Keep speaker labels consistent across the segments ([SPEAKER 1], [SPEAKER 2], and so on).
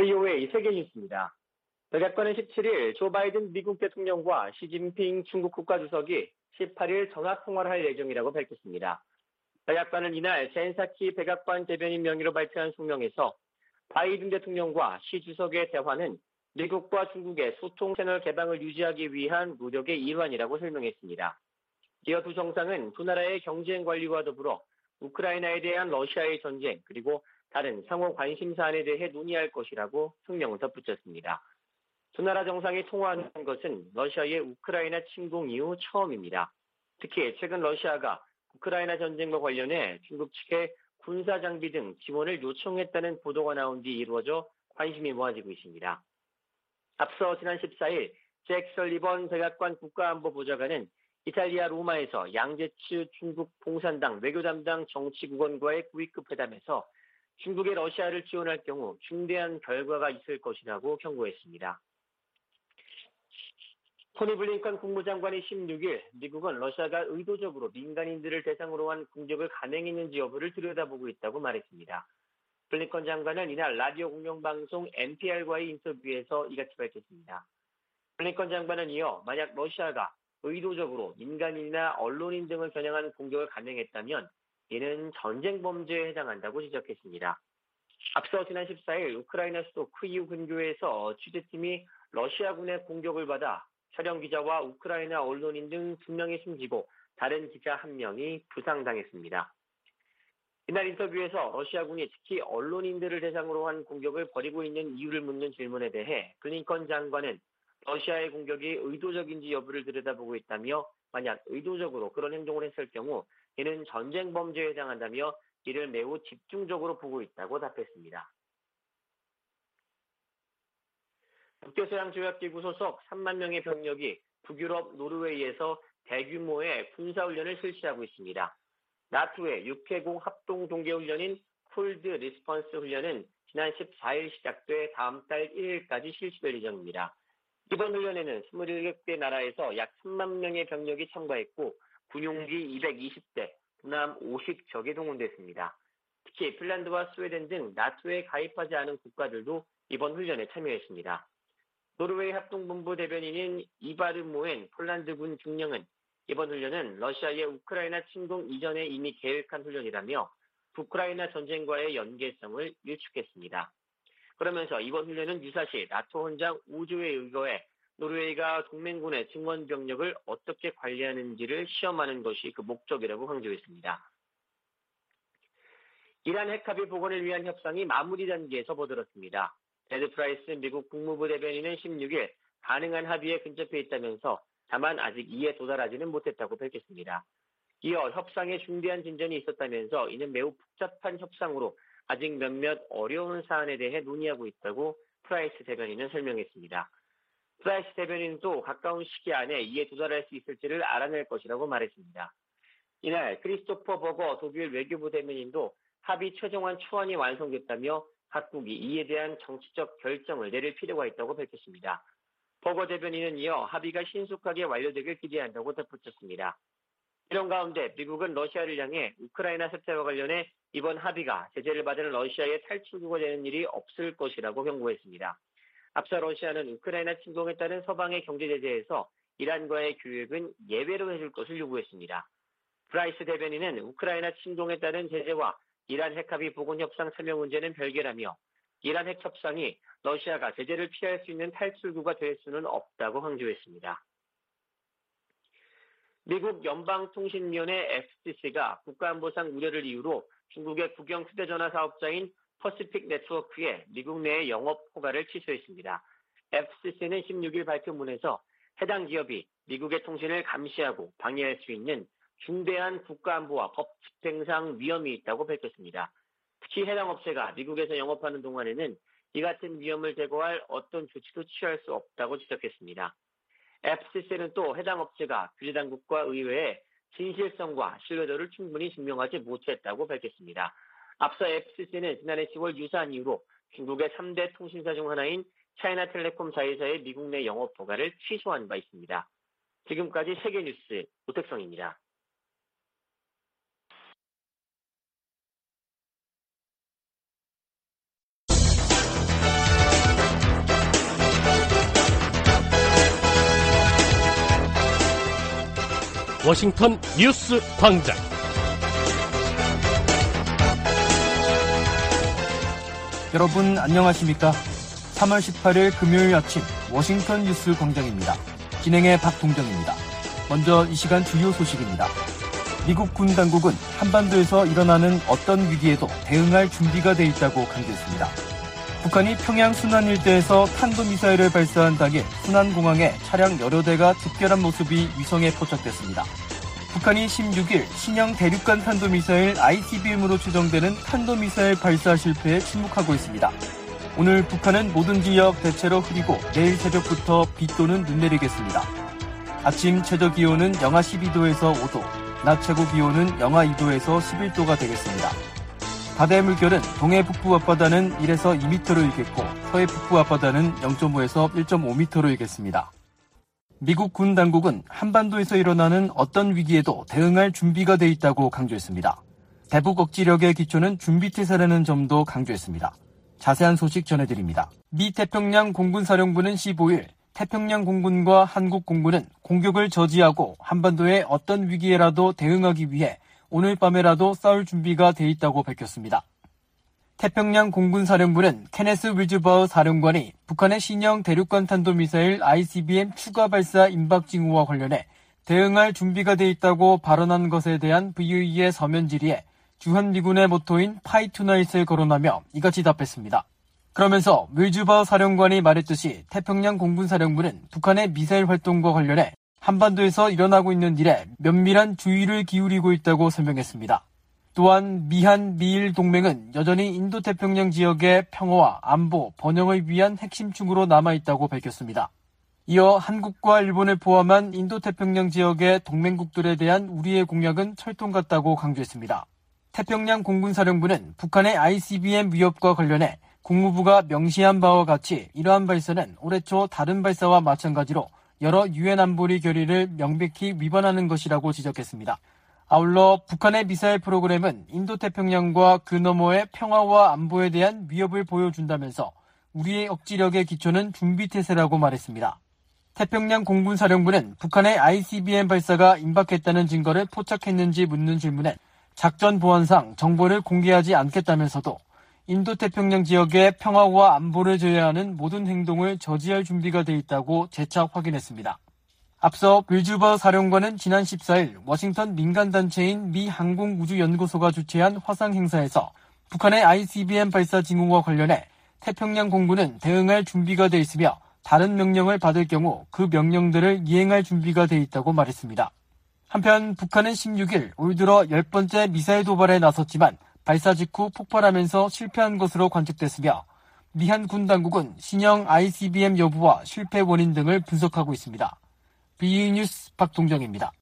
[SPEAKER 1] VOA 세계 뉴스입니다. 백악관은 17일 조 바이든 미국 대통령과 시진핑 중국 국가주석이 18일 전화통화를 할 예정이라고 밝혔습니다. 백악관은 이날 젠 사키 백악관 대변인 명의로 발표한 성명에서 바이든 대통령과 시 주석의 대화는 미국과 중국의 소통 채널 개방을 유지하기 위한 노력의 일환이라고 설명했습니다. 이어 두 정상은 두 나라의 경쟁 관리와 더불어 우크라이나에 대한 러시아의 전쟁 그리고 다른 상호 관심 사안에 대해 논의할 것이라고 성명을 덧붙였습니다. 두 나라 정상이 통화한 것은 러시아의 우크라이나 침공 이후 처음입니다. 특히 최근 러시아가 우크라이나 전쟁과 관련해 중국 측에 군사 장비 등 지원을 요청했다는 보도가 나온 뒤 이루어져 관심이 모아지고 있습니다. 앞서 지난 14일 잭 설리번 백악관 국가안보보좌관은 이탈리아 로마에서 양제츠 중국 공산당 외교담당 정치국원과의 고위급 회담에서 중국의 러시아를 지원할 경우 중대한 결과가 있을 것이라고 경고했습니다. 토니 블링컨 국무장관이 16일 미국은 러시아가 의도적으로 민간인들을 대상으로 한 공격을 감행했는지 여부를 들여다보고 있다고 말했습니다. 블링컨 장관은 이날 라디오 공영방송 NPR과의 인터뷰에서 이같이 밝혔습니다. 블링컨 장관은 이어 만약 러시아가 의도적으로 민간인이나 언론인 등을 겨냥한 공격을 감행했다면 이는 전쟁 범죄에 해당한다고 지적했습니다. 앞서 지난 14일 우크라이나 수도 키이우 근교에서 취재팀이 러시아군의 공격을 받아 촬영 기자와 우크라이나 언론인 등 2명이 숨지고 다른 기자 1명이 부상당했습니다. 이날 인터뷰에서 러시아군이 특히 언론인들을 대상으로 한 공격을 벌이고 있는 이유를 묻는 질문에 대해 블링컨 장관은 러시아의 공격이 의도적인지 여부를 들여다보고 있다며 만약 의도적으로 그런 행동을 했을 경우 이는 전쟁 범죄에 해당한다며 이를 매우 집중적으로 보고 있다고 답했습니다. 북대서양조약기구 소속 3만 명의 병력이 북유럽 노르웨이에서 대규모의 군사훈련을 실시하고 있습니다. 나토의 육해공 합동 동계훈련인 콜드 리스폰스 훈련은 지난 14일 시작돼 다음 달 1일까지 실시될 예정입니다. 이번 훈련에는 27개 나라에서 약 3만 명의 병력이 참가했고 군용기 220대, 군함 50척이 동원됐습니다. 특히 핀란드와 스웨덴 등 나토에 가입하지 않은 국가들도 이번 훈련에 참여했습니다. 노르웨이 합동본부 대변인인 이바르 모엔 폴란드군 중령은 이번 훈련은 러시아의 우크라이나 침공 이전에 이미 계획한 훈련이라며 우크라이나 전쟁과의 연계성을 일축했습니다. 그러면서 이번 훈련은 유사시 나토 헌장 5조에 의거해 노르웨이가 동맹군의 증원 병력을 어떻게 관리하는지를 시험하는 것이 그 목적이라고 강조했습니다. 이란 핵합의 복원을 위한 협상이 마무리 단계에 접어들었습니다. 테드 프라이스 미국 국무부 대변인은 16일 가능한 합의에 근접해 있다면서 다만 아직 이에 도달하지는 못했다고 밝혔습니다. 이어 협상에 중대한 진전이 있었다면서 이는 매우 복잡한 협상으로 아직 몇몇 어려운 사안에 대해 논의하고 있다고 프라이스 대변인은 설명했습니다. 프라이스 대변인은 또 가까운 시기 안에 이에 도달할 수 있을지를 알아낼 것이라고 말했습니다. 이날 크리스토퍼 버거 독일 외교부 대변인도 합의 최종안 초안이 완성됐다며 각국이 이에 대한 정치적 결정을 내릴 필요가 있다고 밝혔습니다. 버거 대변인은 이어 합의가 신속하게 완료되길 기대한다고 덧붙였습니다. 이런 가운데 미국은 러시아를 향해 우크라이나 사태와 관련해 이번 합의가 제재를 받은 러시아의 탈출구가 되는 일이 없을 것이라고 경고했습니다. 앞서 러시아는 우크라이나 침공에 따른 서방의 경제 제재에서 이란과의 교역은 예외로 해줄 것을 요구했습니다. 프라이스 대변인은 우크라이나 침공에 따른 제재와 이란 핵합의 복원 협상 참여 문제는 별개라며 이란 핵 협상이 러시아가 제재를 피할 수 있는 탈출구가 될 수는 없다고 강조했습니다. 미국 연방통신위원회 FCC가 국가안보상 우려를 이유로 중국의 국영 휴대전화 사업자인 퍼시픽 네트워크에 미국 내의 영업 허가를 취소했습니다. FCC는 16일 발표문에서 해당 기업이 미국의 통신을 감시하고 방해할 수 있는 중대한 국가안보와 법 집행상 위험이 있다고 밝혔습니다. 특히 해당 업체가 미국에서 영업하는 동안에는 이 같은 위험을 제거할 어떤 조치도 취할 수 없다고 지적했습니다. FCC는 또 해당 업체가 규제당국과 의회에 진실성과 신뢰도를 충분히 증명하지 못했다고 밝혔습니다. 앞서 FCC는 지난해 10월 유사한 이유로 중국의 3대 통신사 중 하나인 차이나텔레콤 자회사의 미국 내 영업 허가를 취소한 바 있습니다. 지금까지 세계뉴스 오택성입니다.
[SPEAKER 2] 워싱턴 뉴스 광장.
[SPEAKER 3] 여러분 안녕하십니까? 3월 18일 금요일 아침 워싱턴 뉴스 광장입니다. 진행의 박동정입니다. 먼저 이 시간 주요 소식입니다. 미국 군 당국은 한반도에서 일어나는 어떤 위기에도 대응할 준비가 돼 있다고 강조했습니다. 북한이 평양 순안 일대에서 탄도미사일을 발사한 당일 순안공항에 차량 여러 대가 집결한 모습이 위성에 포착됐습니다. 북한이 16일 신형 대륙간 탄도미사일 ICBM으로 추정되는 탄도미사일 발사 실패에 침묵하고 있습니다. 오늘 북한은 모든 지역 대체로 흐리고 내일 새벽부터 비 또는 눈 내리겠습니다. 아침 최저 기온은 영하 12도에서 5도, 낮 최고 기온은 영하 2도에서 11도가 되겠습니다. 바다의 물결은 동해 북부 앞바다는 1에서 2m로 일겠고 서해 북부 앞바다는 0.5에서 1.5m로 일겠습니다. 미국 군 당국은 한반도에서 일어나는 어떤 위기에도 대응할 준비가 돼 있다고 강조했습니다. 대북 억지력의 기초는 준비태세라는 점도 강조했습니다. 자세한 소식 전해드립니다. 미 태평양 공군사령부는 15일 태평양 공군과 한국 공군은 공격을 저지하고 한반도의 어떤 위기에라도 대응하기 위해 오늘 밤에라도 싸울 준비가 돼 있다고 밝혔습니다. 태평양 공군사령부는 케네스 윌즈바우 사령관이 북한의 신형 대륙간 탄도미사일 ICBM 추가 발사 임박 징후와 관련해 대응할 준비가 돼 있다고 발언한 것에 대한 VOE의 서면 질의에 주한미군의 모토인 Fight Tonight을 거론하며 이같이 답했습니다. 그러면서 윌즈바우 사령관이 말했듯이 태평양 공군사령부는 북한의 미사일 활동과 관련해 한반도에서 일어나고 있는 일에 면밀한 주의를 기울이고 있다고 설명했습니다. 또한 미한 미일 동맹은 여전히 인도태평양 지역의 평화와 안보, 번영을 위한 핵심축으로 남아있다고 밝혔습니다. 이어 한국과 일본을 포함한 인도태평양 지역의 동맹국들에 대한 우리의 공약은 철통 같다고 강조했습니다. 태평양 공군사령부는 북한의 ICBM 위협과 관련해 국무부가 명시한 바와 같이 이러한 발사는 올해 초 다른 발사와 마찬가지로 여러 유엔 안보리 결의를 명백히 위반하는 것이라고 지적했습니다. 아울러 북한의 미사일 프로그램은 인도태평양과 그 너머의 평화와 안보에 대한 위협을 보여준다면서 우리의 억지력의 기초는 준비태세라고 말했습니다. 태평양 공군사령부는 북한의 ICBM 발사가 임박했다는 증거를 포착했는지 묻는 질문에 작전 보안상 정보를 공개하지 않겠다면서도 인도태평양 지역의 평화와 안보를 저해하는 모든 행동을 저지할 준비가 돼 있다고 재차 확인했습니다. 앞서 윌즈바우 사령관은 지난 14일 워싱턴 민간단체인 미 항공우주연구소가 주최한 화상 행사에서 북한의 ICBM 발사 징후와 관련해 태평양 공군은 대응할 준비가 돼 있으며 다른 명령을 받을 경우 그 명령들을 이행할 준비가 돼 있다고 말했습니다. 한편 북한은 16일 올 들어 10번째 미사일 도발에 나섰지만 발사 직후 폭발하면서 실패한 것으로 관측됐으며 미한 군 당국은 신형 ICBM 여부와 실패 원인 등을 분석하고 있습니다. BE 뉴스 박동정입니다.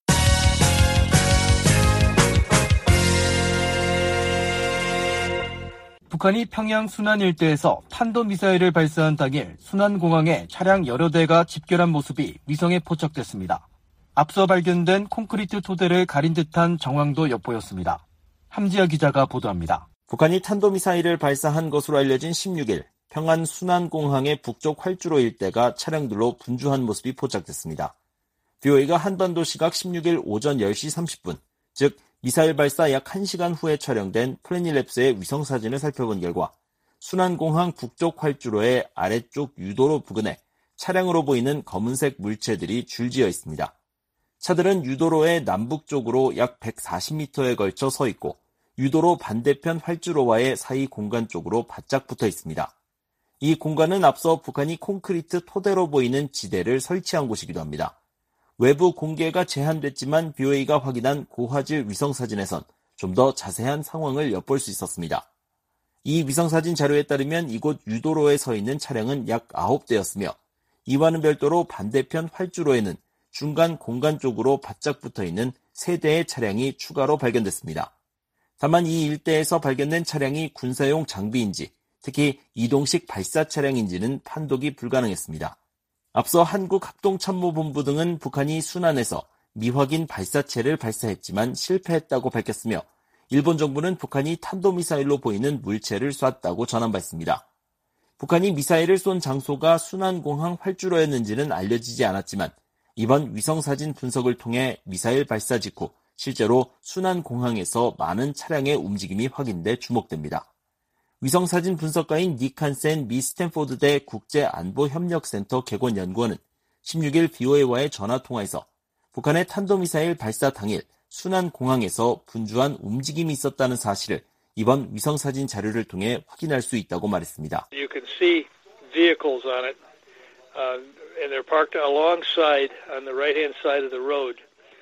[SPEAKER 3] 북한이 평양 순안 일대에서 탄도미사일을 발사한 당일 순안공항에 차량 여러 대가 집결한 모습이 위성에 포착됐습니다. 앞서 발견된 콘크리트 토대를 가린 듯한 정황도 엿보였습니다. 함지아 기자가 보도합니다.
[SPEAKER 4] 북한이 탄도미사일을 발사한 것으로 알려진 16일 평안 순안공항의 북쪽 활주로 일대가 차량들로 분주한 모습이 포착됐습니다. BOA가 한반도 시각 16일 오전 10시 30분, 즉 미사일 발사 약 1시간 후에 촬영된 플래닛랩스의 위성사진을 살펴본 결과 순안공항 북쪽 활주로의 아래쪽 유도로 부근에 차량으로 보이는 검은색 물체들이 줄지어 있습니다. 차들은 유도로의 남북쪽으로 약 140m에 걸쳐 서 있고 유도로 반대편 활주로와의 사이 공간 쪽으로 바짝 붙어 있습니다. 이 공간은 앞서 북한이 콘크리트 토대로 보이는 지대를 설치한 곳이기도 합니다. 외부 공개가 제한됐지만 BOA가 확인한 고화질 위성사진에선 좀 더 자세한 상황을 엿볼 수 있었습니다. 이 위성사진 자료에 따르면 이곳 유도로에 서 있는 차량은 약 9대였으며 이와는 별도로 반대편 활주로에는 중간 공간 쪽으로 바짝 붙어있는 3대의 차량이 추가로 발견됐습니다. 다만 이 일대에서 발견된 차량이 군사용 장비인지 특히 이동식 발사 차량인지는 판독이 불가능했습니다. 앞서 한국합동참모본부 등은 북한이 순안에서 미확인 발사체를 발사했지만 실패했다고 밝혔으며 일본 정부는 북한이 탄도미사일로 보이는 물체를 쐈다고 전한 바 있습니다. 북한이 미사일을 쏜 장소가 순안공항 활주로였는지는 알려지지 않았지만 이번 위성사진 분석을 통해 미사일 발사 직후 실제로 순환공항에서 많은 차량의 움직임이 확인돼 주목됩니다. 위성사진 분석가인 닉 한센 미 스탠포드대 국제안보협력센터 객원연구원은 16일 BOA와의 전화통화에서 북한의 탄도미사일 발사 당일 순환공항에서 분주한 움직임이 있었다는 사실을 이번 위성사진 자료를 통해 확인할 수 있다고 말했습니다.
[SPEAKER 5] You can see vehicles on it, and they're parked alongside on the right-hand side of the road.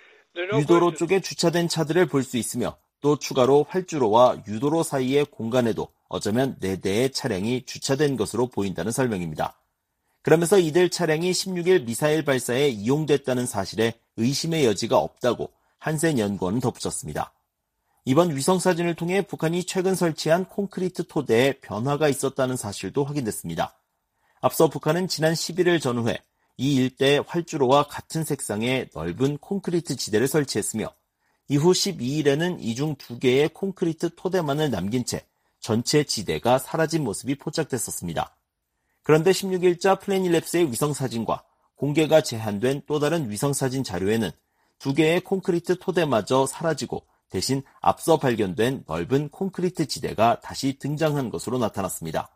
[SPEAKER 4] 유도로 쪽에 주차된 차들을 볼 수 있으며 또 추가로 활주로와 유도로 사이의 공간에도 어쩌면 4대의 차량이 주차된 것으로 보인다는 설명입니다. 그러면서 이들 차량이 16일 미사일 발사에 이용됐다는 사실에 의심의 여지가 없다고 한센 연구원은 덧붙였습니다. 이번 위성사진을 통해 북한이 최근 설치한 콘크리트 토대에 변화가 있었다는 사실도 확인됐습니다. 앞서 북한은 지난 11일 전후에 이 일대의 활주로와 같은 색상의 넓은 콘크리트 지대를 설치했으며 이후 12일에는 이 중 2개의 콘크리트 토대만을 남긴 채 전체 지대가 사라진 모습이 포착됐었습니다. 그런데 16일자 플래닛랩스의 위성사진과 공개가 제한된 또 다른 위성사진 자료에는 2개의 콘크리트 토대마저 사라지고 대신 앞서 발견된 넓은 콘크리트 지대가 다시 등장한 것으로 나타났습니다.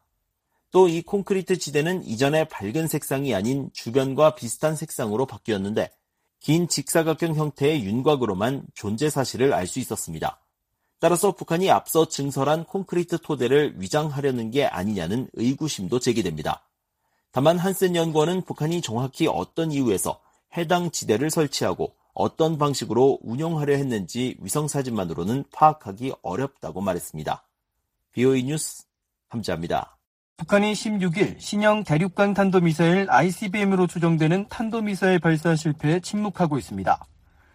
[SPEAKER 4] 또 이 콘크리트 지대는 이전의 밝은 색상이 아닌 주변과 비슷한 색상으로 바뀌었는데 긴 직사각형 형태의 윤곽으로만 존재 사실을 알 수 있었습니다. 따라서 북한이 앞서 증설한 콘크리트 토대를 위장하려는 게 아니냐는 의구심도 제기됩니다. 다만 한센 연구원은 북한이 정확히 어떤 이유에서 해당 지대를 설치하고 어떤 방식으로 운용하려 했는지 위성사진만으로는 파악하기 어렵다고 말했습니다. BOE 뉴스 함재합니다.
[SPEAKER 3] 북한이 16일 신형 대륙간 탄도미사일 ICBM으로 추정되는 탄도미사일 발사 실패에 침묵하고 있습니다.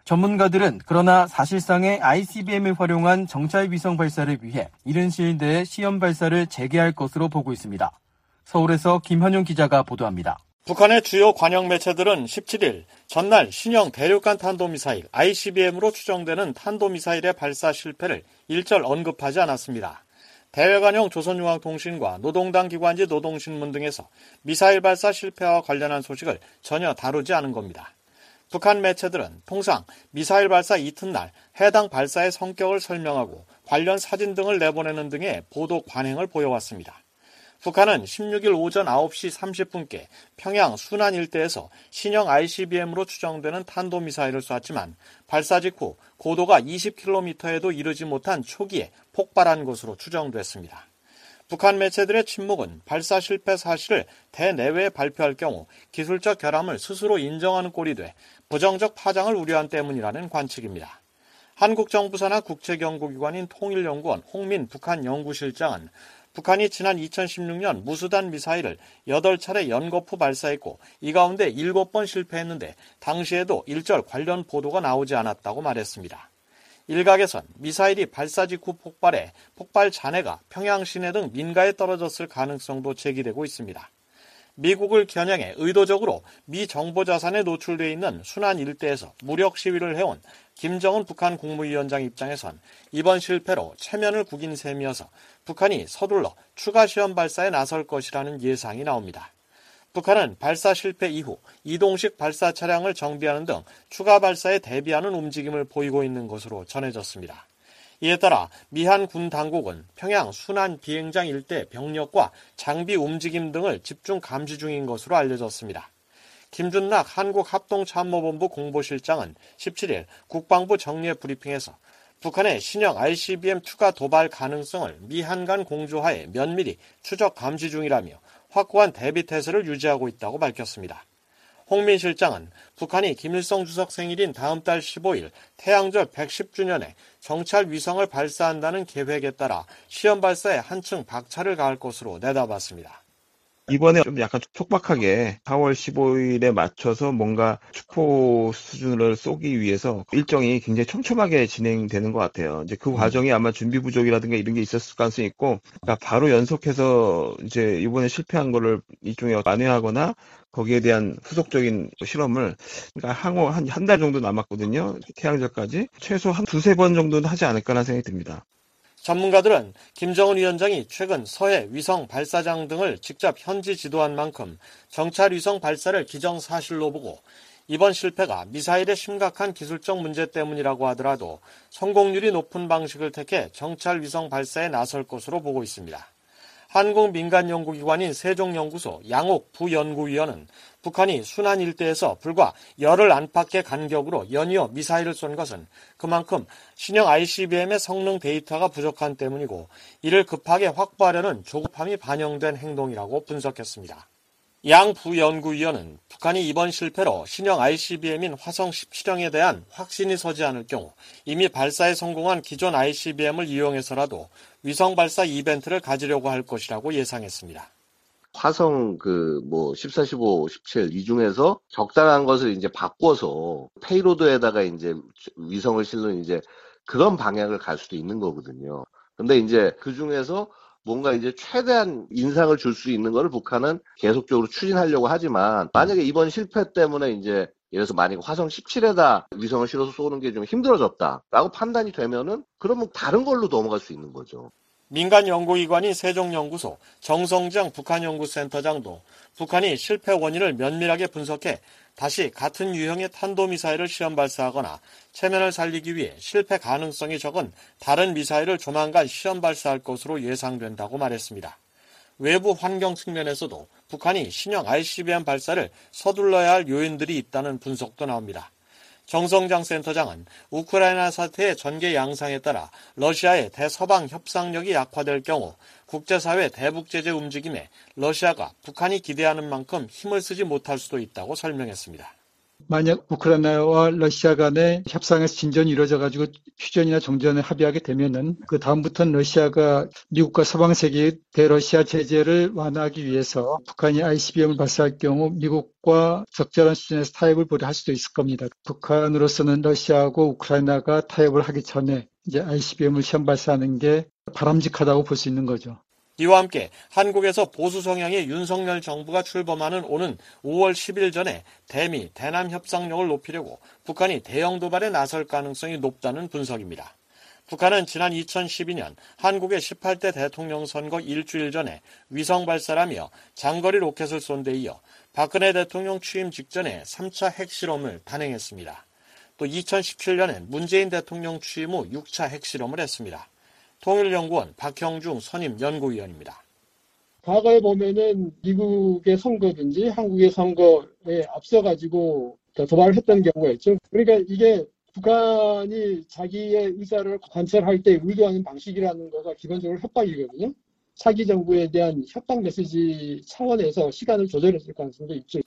[SPEAKER 3] 전문가들은 그러나 사실상의 ICBM을 활용한 정찰 위성 발사를 위해 이른 시일 내에 시험 발사를 재개할 것으로 보고 있습니다. 서울에서 김환용 기자가 보도합니다.
[SPEAKER 6] 북한의 주요 관영 매체들은 17일 전날 신형 대륙간 탄도미사일 ICBM으로 추정되는 탄도미사일의 발사 실패를 일절 언급하지 않았습니다. 대외관용 조선중앙통신과 노동당 기관지 노동신문 등에서 미사일 발사 실패와 관련한 소식을 전혀 다루지 않은 겁니다. 북한 매체들은 통상 미사일 발사 이튿날 해당 발사의 성격을 설명하고 관련 사진 등을 내보내는 등의 보도 관행을 보여왔습니다. 북한은 16일 오전 9시 30분께 평양 순안 일대에서 신형 ICBM으로 추정되는 탄도미사일을 쐈지만 발사 직후 고도가 20km에도 이르지 못한 초기에 폭발한 것으로 추정됐습니다. 북한 매체들의 침묵은 발사 실패 사실을 대내외에 발표할 경우 기술적 결함을 스스로 인정하는 꼴이 돼 부정적 파장을 우려한 때문이라는 관측입니다. 한국 정부 산하 국제연구기관인 통일연구원 홍민 북한 연구실장은 북한이 지난 2016년 무수단 미사일을 8차례 연거푸 발사했고 이 가운데 7번 실패했는데 당시에도 일절 관련 보도가 나오지 않았다고 말했습니다. 일각에선 미사일이 발사 직후 폭발해 폭발 잔해가 평양 시내 등 민가에 떨어졌을 가능성도 제기되고 있습니다. 미국을 겨냥해 의도적으로 미 정보 자산에 노출돼 있는 순안 일대에서 무력 시위를 해온 김정은 북한 국무위원장 입장에선 이번 실패로 체면을 구긴 셈이어서 북한이 서둘러 추가 시험 발사에 나설 것이라는 예상이 나옵니다. 북한은 발사 실패 이후 이동식 발사 차량을 정비하는 등 추가 발사에 대비하는 움직임을 보이고 있는 것으로 전해졌습니다. 이에 따라 미한 군 당국은 평양 순안 비행장 일대 병력과 장비 움직임 등을 집중 감시 중인 것으로 알려졌습니다. 김준락 한국합동참모본부 공보실장은 17일 국방부 정례 브리핑에서 북한의 신형 ICBM 투하 도발 가능성을 미한 간 공조하에 면밀히 추적 감시 중이라며 확고한 대비 태세를 유지하고 있다고 밝혔습니다. 홍민 실장은 북한이 김일성 주석 생일인 다음 달 15일 태양절 110주년에 정찰 위성을 발사한다는 계획에 따라 시험 발사에 한층 박차를 가할 것으로 내다봤습니다.
[SPEAKER 7] 이번에 좀 약간 촉박하게 4월 15일에 맞춰서 뭔가 축포 수준을 쏘기 위해서 일정이 굉장히 촘촘하게 진행되는 것 같아요. 이제 그 과정이 아마 준비 부족이라든가 이런 게 있었을 가능성이 있고, 그러니까 바로 연속해서 이제 이번에 실패한 거를 일종의 만회하거나 거기에 대한 후속적인 실험을, 그러니까 항호 한 달 정도 남았거든요. 태양절까지 최소 한 2-3번 정도는 하지 않을까라는 생각이 듭니다.
[SPEAKER 6] 전문가들은 김정은 위원장이 최근 서해 위성 발사장 등을 직접 현지 지도한 만큼 정찰 위성 발사를 기정사실로 보고 이번 실패가 미사일의 심각한 기술적 문제 때문이라고 하더라도 성공률이 높은 방식을 택해 정찰 위성 발사에 나설 것으로 보고 있습니다. 한국 민간연구기관인 세종연구소 양옥 부연구위원은 북한이 순안 일대에서 불과 열흘 안팎의 간격으로 연이어 미사일을 쏜 것은 그만큼 신형 ICBM의 성능 데이터가 부족한 때문이고 이를 급하게 확보하려는 조급함이 반영된 행동이라고 분석했습니다. 양 부연구위원은 북한이 이번 실패로 신형 ICBM인 화성 17형에 대한 확신이 서지 않을 경우 이미 발사에 성공한 기존 ICBM을 이용해서라도 위성 발사 이벤트를 가지려고 할 것이라고 예상했습니다.
[SPEAKER 8] 화성 14, 15, 17 이 중에서 적당한 것을 이제 바꿔서 페이로드에다가 이제 위성을 실는 이제 그런 방향을 갈 수도 있는 거거든요. 근데 이제 그 중에서 뭔가 이제 최대한 인상을 줄 수 있는 거를 북한은 계속적으로 추진하려고 하지만 만약에 이번 실패 때문에 이제 예를 들어서 만약에 화성 17에다 위성을 실어서 쏘는 게 좀 힘들어졌다라고 판단이 되면은 그러면 다른 걸로 넘어갈 수 있는 거죠.
[SPEAKER 6] 민간 연구기관인 세종연구소 정성장 북한연구센터장도 북한이 실패 원인을 면밀하게 분석해 다시 같은 유형의 탄도미사일을 시험 발사하거나 체면을 살리기 위해 실패 가능성이 적은 다른 미사일을 조만간 시험 발사할 것으로 예상된다고 말했습니다. 외부 환경 측면에서도 북한이 신형 ICBM 발사를 서둘러야 할 요인들이 있다는 분석도 나옵니다. 정성장 센터장은 우크라이나 사태의 전개 양상에 따라 러시아의 대서방 협상력이 약화될 경우 국제사회 대북 제재 움직임에 러시아가 북한이 기대하는 만큼 힘을 쓰지 못할 수도 있다고 설명했습니다.
[SPEAKER 9] 만약 우크라이나와 러시아 간의 협상에서 진전이 이루어져가지고 휴전이나 종전에 합의하게 되면은 그 다음부터는 러시아가 미국과 서방 세계의 대러시아 제재를 완화하기 위해서 북한이 ICBM을 발사할 경우 미국과 적절한 수준에서 타협을 보려 할 수도 있을 겁니다. 북한으로서는 러시아하고 우크라이나가 타협을 하기 전에 이제 ICBM을 시험 발사하는 게 바람직하다고 볼 수 있는 거죠.
[SPEAKER 6] 이와 함께 한국에서 보수 성향의 윤석열 정부가 출범하는 오는 5월 10일 전에 대미, 대남 협상력을 높이려고 북한이 대형 도발에 나설 가능성이 높다는 분석입니다. 북한은 지난 2012년 한국의 18대 대통령 선거 일주일 전에 위성 발사라며 장거리 로켓을 쏜 데 이어 박근혜 대통령 취임 직전에 3차 핵실험을 단행했습니다. 또 2017년엔 문재인 대통령 취임 후 6차 핵실험을 했습니다. 통일연구원 박형중 선임 연구위원입니다.
[SPEAKER 10] 과거에 보면은 미국의 선거든지 한국의 선거에 앞서가지고 도발을 했던 경우가 있죠. 그러니까 이게 북한이 자기의 의사를 관철할 때 의도하는 방식이라는 거가 기본적으로 협박이거든요. 차기 정부에 대한 협박 메시지 차원에서 시간을 조절했을 가능성도 있죠.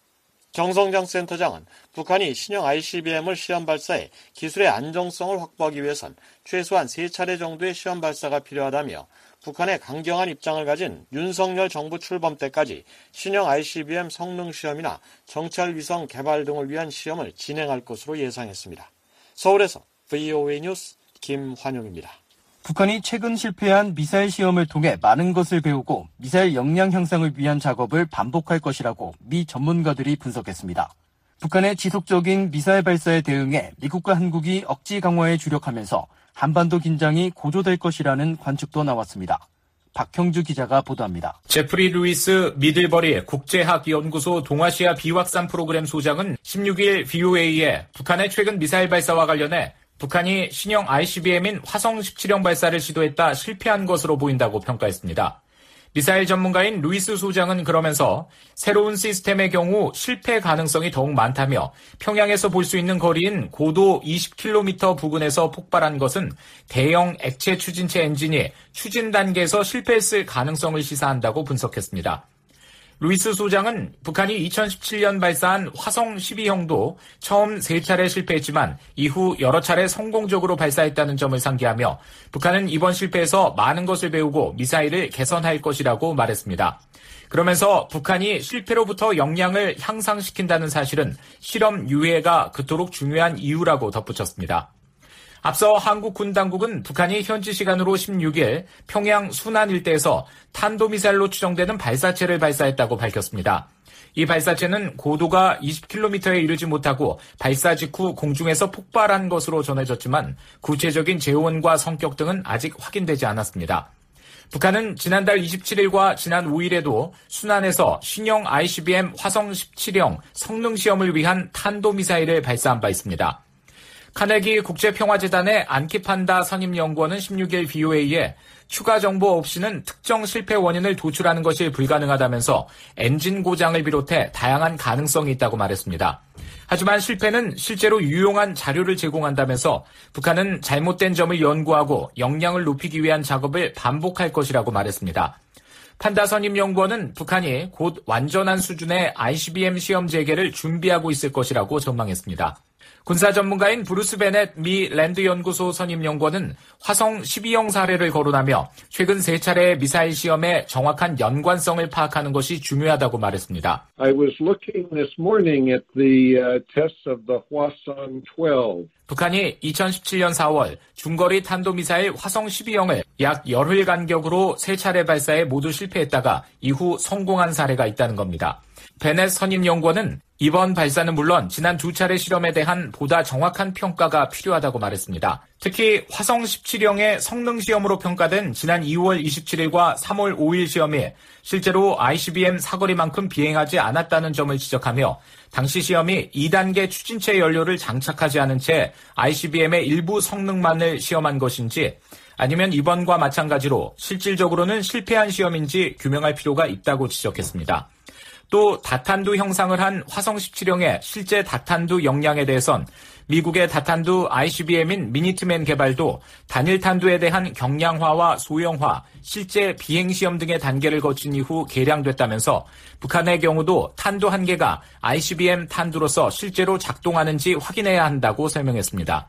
[SPEAKER 6] 정성장 센터장은 북한이 신형 ICBM을 시험 발사해 기술의 안정성을 확보하기 위해선 최소한 3차례 정도의 시험 발사가 필요하다며 북한의 강경한 입장을 가진 윤석열 정부 출범 때까지 신형 ICBM 성능 시험이나 정찰 위성 개발 등을 위한 시험을 진행할 것으로 예상했습니다. 서울에서 VOA 뉴스 김환용입니다.
[SPEAKER 3] 북한이 최근 실패한 미사일 시험을 통해 많은 것을 배우고 미사일 역량 향상을 위한 작업을 반복할 것이라고 미 전문가들이 분석했습니다. 북한의 지속적인 미사일 발사에 대응해 미국과 한국이 억지 강화에 주력하면서 한반도 긴장이 고조될 것이라는 관측도 나왔습니다. 박형주 기자가 보도합니다.
[SPEAKER 11] 제프리 루이스 미들버리 국제학연구소 동아시아 비확산 프로그램 소장은 16일 VOA에 북한의 최근 미사일 발사와 관련해 북한이 신형 ICBM인 화성 17형 발사를 시도했다 실패한 것으로 보인다고 평가했습니다. 미사일 전문가인 루이스 소장은 그러면서 새로운 시스템의 경우 실패 가능성이 더욱 많다며 평양에서 볼 수 있는 거리인 고도 20km 부근에서 폭발한 것은 대형 액체 추진체 엔진이 추진 단계에서 실패했을 가능성을 시사한다고 분석했습니다. 루이스 소장은 북한이 2017년 발사한 화성 12형도 처음 3차례 실패했지만 이후 여러 차례 성공적으로 발사했다는 점을 상기하며 북한은 이번 실패에서 많은 것을 배우고 미사일을 개선할 것이라고 말했습니다. 그러면서 북한이 실패로부터 역량을 향상시킨다는 사실은 실험 유예가 그토록 중요한 이유라고 덧붙였습니다. 앞서 한국 군 당국은 북한이 현지 시간으로 16일 평양 순안 일대에서 탄도미사일로 추정되는 발사체를 발사했다고 밝혔습니다. 이 발사체는 고도가 20km에 이르지 못하고 발사 직후 공중에서 폭발한 것으로 전해졌지만 구체적인 재원과 성격 등은 아직 확인되지 않았습니다. 북한은 지난달 27일과 지난 5일에도 순안에서 신형 ICBM 화성 17형 성능 시험을 위한 탄도미사일을 발사한 바 있습니다. 카네기 국제평화재단의 안키판다 선임연구원은 16일 VOA에 추가 정보 없이는 특정 실패 원인을 도출하는 것이 불가능하다면서 엔진 고장을 비롯해 다양한 가능성이 있다고 말했습니다. 하지만 실패는 실제로 유용한 자료를 제공한다면서 북한은 잘못된 점을 연구하고 역량을 높이기 위한 작업을 반복할 것이라고 말했습니다. 판다 선임연구원은 북한이 곧 완전한 수준의 ICBM 시험 재개를 준비하고 있을 것이라고 전망했습니다. 군사 전문가인 브루스 베넷 미 랜드 연구소 선임 연구원은 화성 12형 사례를 거론하며 최근 3차례의 미사일 시험의 정확한 연관성을 파악하는 것이 중요하다고 말했습니다.
[SPEAKER 12] I was looking this morning at the tests of the Hwasong 12.
[SPEAKER 11] 북한이 2017년 4월 중거리 탄도미사일 화성 12형을 약 열흘 간격으로 3차례 발사에 모두 실패했다가 이후 성공한 사례가 있다는 겁니다. 베넷 선임연구원은 이번 발사는 물론 지난 2차례 실험에 대한 보다 정확한 평가가 필요하다고 말했습니다. 특히 화성 17형의 성능 시험으로 평가된 지난 2월 27일과 3월 5일 시험이 실제로 ICBM 사거리만큼 비행하지 않았다는 점을 지적하며 당시 시험이 2단계 추진체 연료를 장착하지 않은 채 ICBM의 일부 성능만을 시험한 것인지 아니면 이번과 마찬가지로 실질적으로는 실패한 시험인지 규명할 필요가 있다고 지적했습니다. 또 다탄두 형상을 한 화성 17형의 실제 다탄두 역량에 대해선 미국의 다탄두 ICBM인 미니트맨 개발도 단일 탄두에 대한 경량화와 소형화, 실제 비행시험 등의 단계를 거친 이후 개량됐다면서 북한의 경우도 탄두 한 개가 ICBM 탄두로서 실제로 작동하는지 확인해야 한다고 설명했습니다.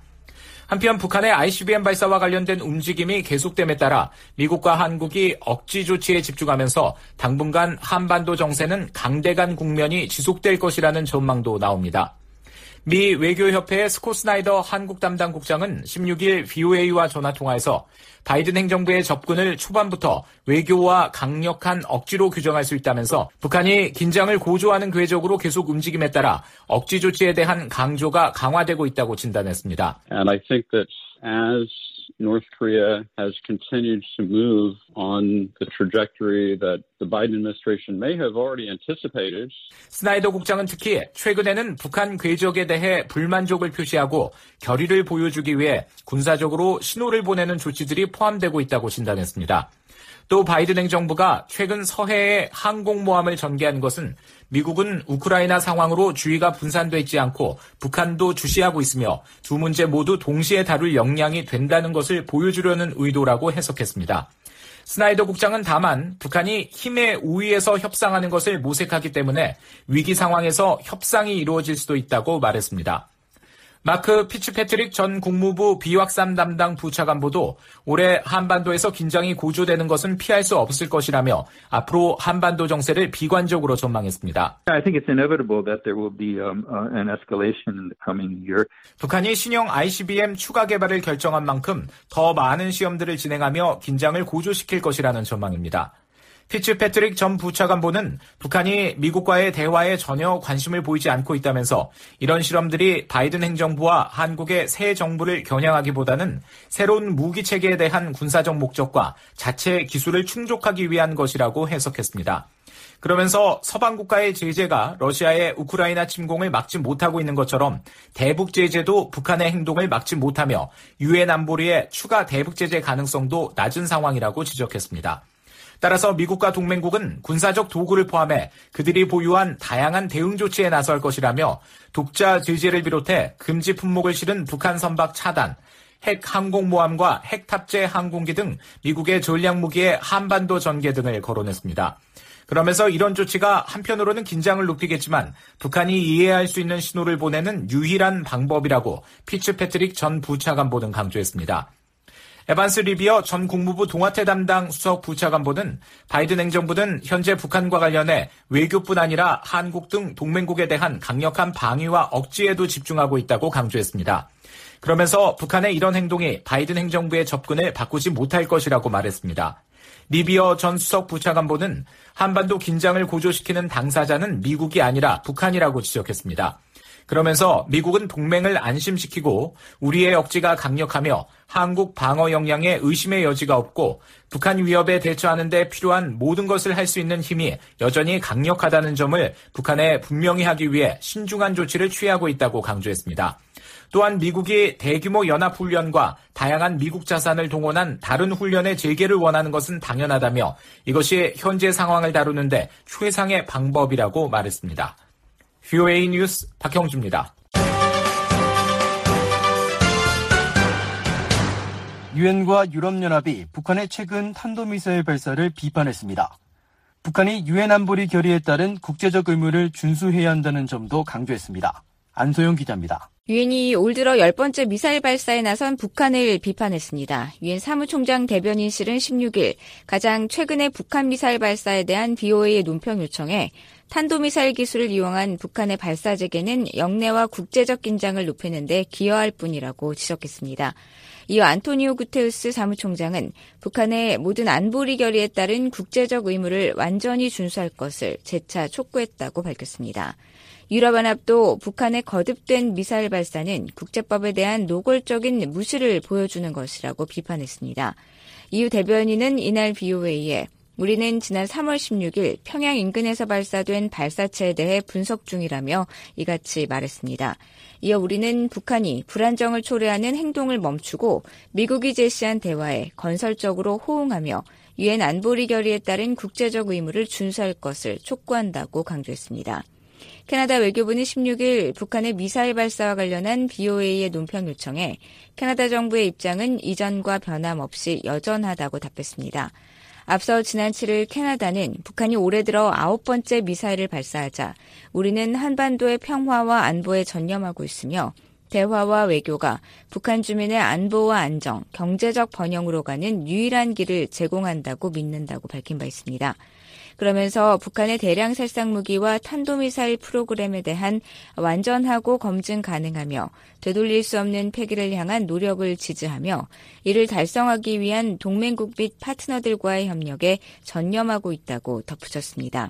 [SPEAKER 11] 한편 북한의 ICBM 발사와 관련된 움직임이 계속됨에 따라 미국과 한국이 억지 조치에 집중하면서 당분간 한반도 정세는 강대간 국면이 지속될 것이라는 전망도 나옵니다. 미 외교협회의 스콧 스나이더 한국 담당 국장은 16일 VOA와 전화통화에서 바이든 행정부의 접근을 초반부터 외교와 강력한 억지로 규정할 수 있다면서 북한이 긴장을 고조하는 궤적으로 계속 움직임에 따라 억지 조치에 대한 강조가 강화되고 있다고 진단했습니다.
[SPEAKER 13] And I think that as North Korea has continued to move on the trajectory that the Biden administration may have already anticipated.
[SPEAKER 11] 스나이더 국장은 특히 최근에는 북한 궤적에 대해 불만족을 표시하고 결의를 보여주기 위해 군사적으로 신호를 보내는 조치들이 포함되고 있다고 진단했습니다. 또 바이든 행정부가 최근 서해에 항공모함을 전개한 것은 미국은 우크라이나 상황으로 주의가 분산돼 있지 않고 북한도 주시하고 있으며 두 문제 모두 동시에 다룰 역량이 된다는 것을 보여주려는 의도라고 해석했습니다. 스나이더 국장은 다만 북한이 힘의 우위에서 협상하는 것을 모색하기 때문에 위기 상황에서 협상이 이루어질 수도 있다고 말했습니다. 마크 피츠패트릭 전 국무부 비확산 담당 부차관보도 올해 한반도에서 긴장이 고조되는 것은 피할 수 없을 것이라며 앞으로 한반도 정세를 비관적으로 전망했습니다.
[SPEAKER 14] I think it's inevitable that there will be an escalation in the coming year.
[SPEAKER 11] 북한이 신형 ICBM 추가 개발을 결정한 만큼 더 많은 시험들을 진행하며 긴장을 고조시킬 것이라는 전망입니다. 피츠패트릭 전 부차관보는 북한이 미국과의 대화에 전혀 관심을 보이지 않고 있다면서 이런 실험들이 바이든 행정부와 한국의 새 정부를 겨냥하기보다는 새로운 무기 체계에 대한 군사적 목적과 자체 기술을 충족하기 위한 것이라고 해석했습니다. 그러면서 서방 국가의 제재가 러시아의 우크라이나 침공을 막지 못하고 있는 것처럼 대북 제재도 북한의 행동을 막지 못하며 유엔 안보리의 추가 대북 제재 가능성도 낮은 상황이라고 지적했습니다. 따라서 미국과 동맹국은 군사적 도구를 포함해 그들이 보유한 다양한 대응 조치에 나설 것이라며 독자 제재를 비롯해 금지 품목을 실은 북한 선박 차단, 핵 항공모함과 핵 탑재 항공기 등 미국의 전략무기의 한반도 전개 등을 거론했습니다. 그러면서 이런 조치가 한편으로는 긴장을 높이겠지만 북한이 이해할 수 있는 신호를 보내는 유일한 방법이라고 피츠패트릭 전 부차관보는 강조했습니다. 에반스 리비어 전 국무부 동아태 담당 수석 부차관보는 바이든 행정부는 현재 북한과 관련해 외교뿐 아니라 한국 등 동맹국에 대한 강력한 방위와 억지에도 집중하고 있다고 강조했습니다. 그러면서 북한의 이런 행동이 바이든 행정부의 접근을 바꾸지 못할 것이라고 말했습니다. 리비어 전 수석 부차관보는 한반도 긴장을 고조시키는 당사자는 미국이 아니라 북한이라고 지적했습니다. 그러면서 미국은 동맹을 안심시키고 우리의 억지가 강력하며 한국 방어 역량에 의심의 여지가 없고 북한 위협에 대처하는 데 필요한 모든 것을 할 수 있는 힘이 여전히 강력하다는 점을 북한에 분명히 하기 위해 신중한 조치를 취하고 있다고 강조했습니다. 또한 미국이 대규모 연합훈련과 다양한 미국 자산을 동원한 다른 훈련의 재개를 원하는 것은 당연하다며 이것이 현재 상황을 다루는데 최상의 방법이라고 말했습니다. VOA 뉴스 박형주입니다.
[SPEAKER 3] 유엔과 유럽연합이 북한의 최근 탄도미사일 발사를 비판했습니다. 북한이 유엔 안보리 결의에 따른 국제적 의무를 준수해야 한다는 점도 강조했습니다. 안소영 기자입니다.
[SPEAKER 15] 유엔이 올 들어 10번째 미사일 발사에 나선 북한을 비판했습니다. 유엔 사무총장 대변인실은 16일 가장 최근의 북한 미사일 발사에 대한 BOA의 논평 요청에 탄도미사일 기술을 이용한 북한의 발사 재개는 영내와 국제적 긴장을 높이는 데 기여할 뿐이라고 지적했습니다. 이어 안토니오 구테우스 사무총장은 북한의 모든 안보리 결의에 따른 국제적 의무를 완전히 준수할 것을 재차 촉구했다고 밝혔습니다. 유럽연합도 북한의 거듭된 미사일 발사는 국제법에 대한 노골적인 무시를 보여주는 것이라고 비판했습니다. 이후 대변인은 이날 BOA에 우리는 지난 3월 16일 평양 인근에서 발사된 발사체에 대해 분석 중이라며 이같이 말했습니다. 이어 우리는 북한이 불안정을 초래하는 행동을 멈추고 미국이 제시한 대화에 건설적으로 호응하며 유엔 안보리 결의에 따른 국제적 의무를 준수할 것을 촉구한다고 강조했습니다. 캐나다 외교부는 16일 북한의 미사일 발사와 관련한 BOA의 논평 요청에 캐나다 정부의 입장은 이전과 변함없이 여전하다고 답했습니다. 앞서 지난 7일 캐나다는 북한이 올해 들어 9번째 미사일을 발사하자 우리는 한반도의 평화와 안보에 전념하고 있으며 대화와 외교가 북한 주민의 안보와 안정, 경제적 번영으로 가는 유일한 길을 제공한다고 믿는다고 밝힌 바 있습니다. 그러면서 북한의 대량 살상 무기와 탄도미사일 프로그램에 대한 완전하고 검증 가능하며 되돌릴 수 없는 폐기를 향한 노력을 지지하며 이를 달성하기 위한 동맹국 및 파트너들과의 협력에 전념하고 있다고 덧붙였습니다.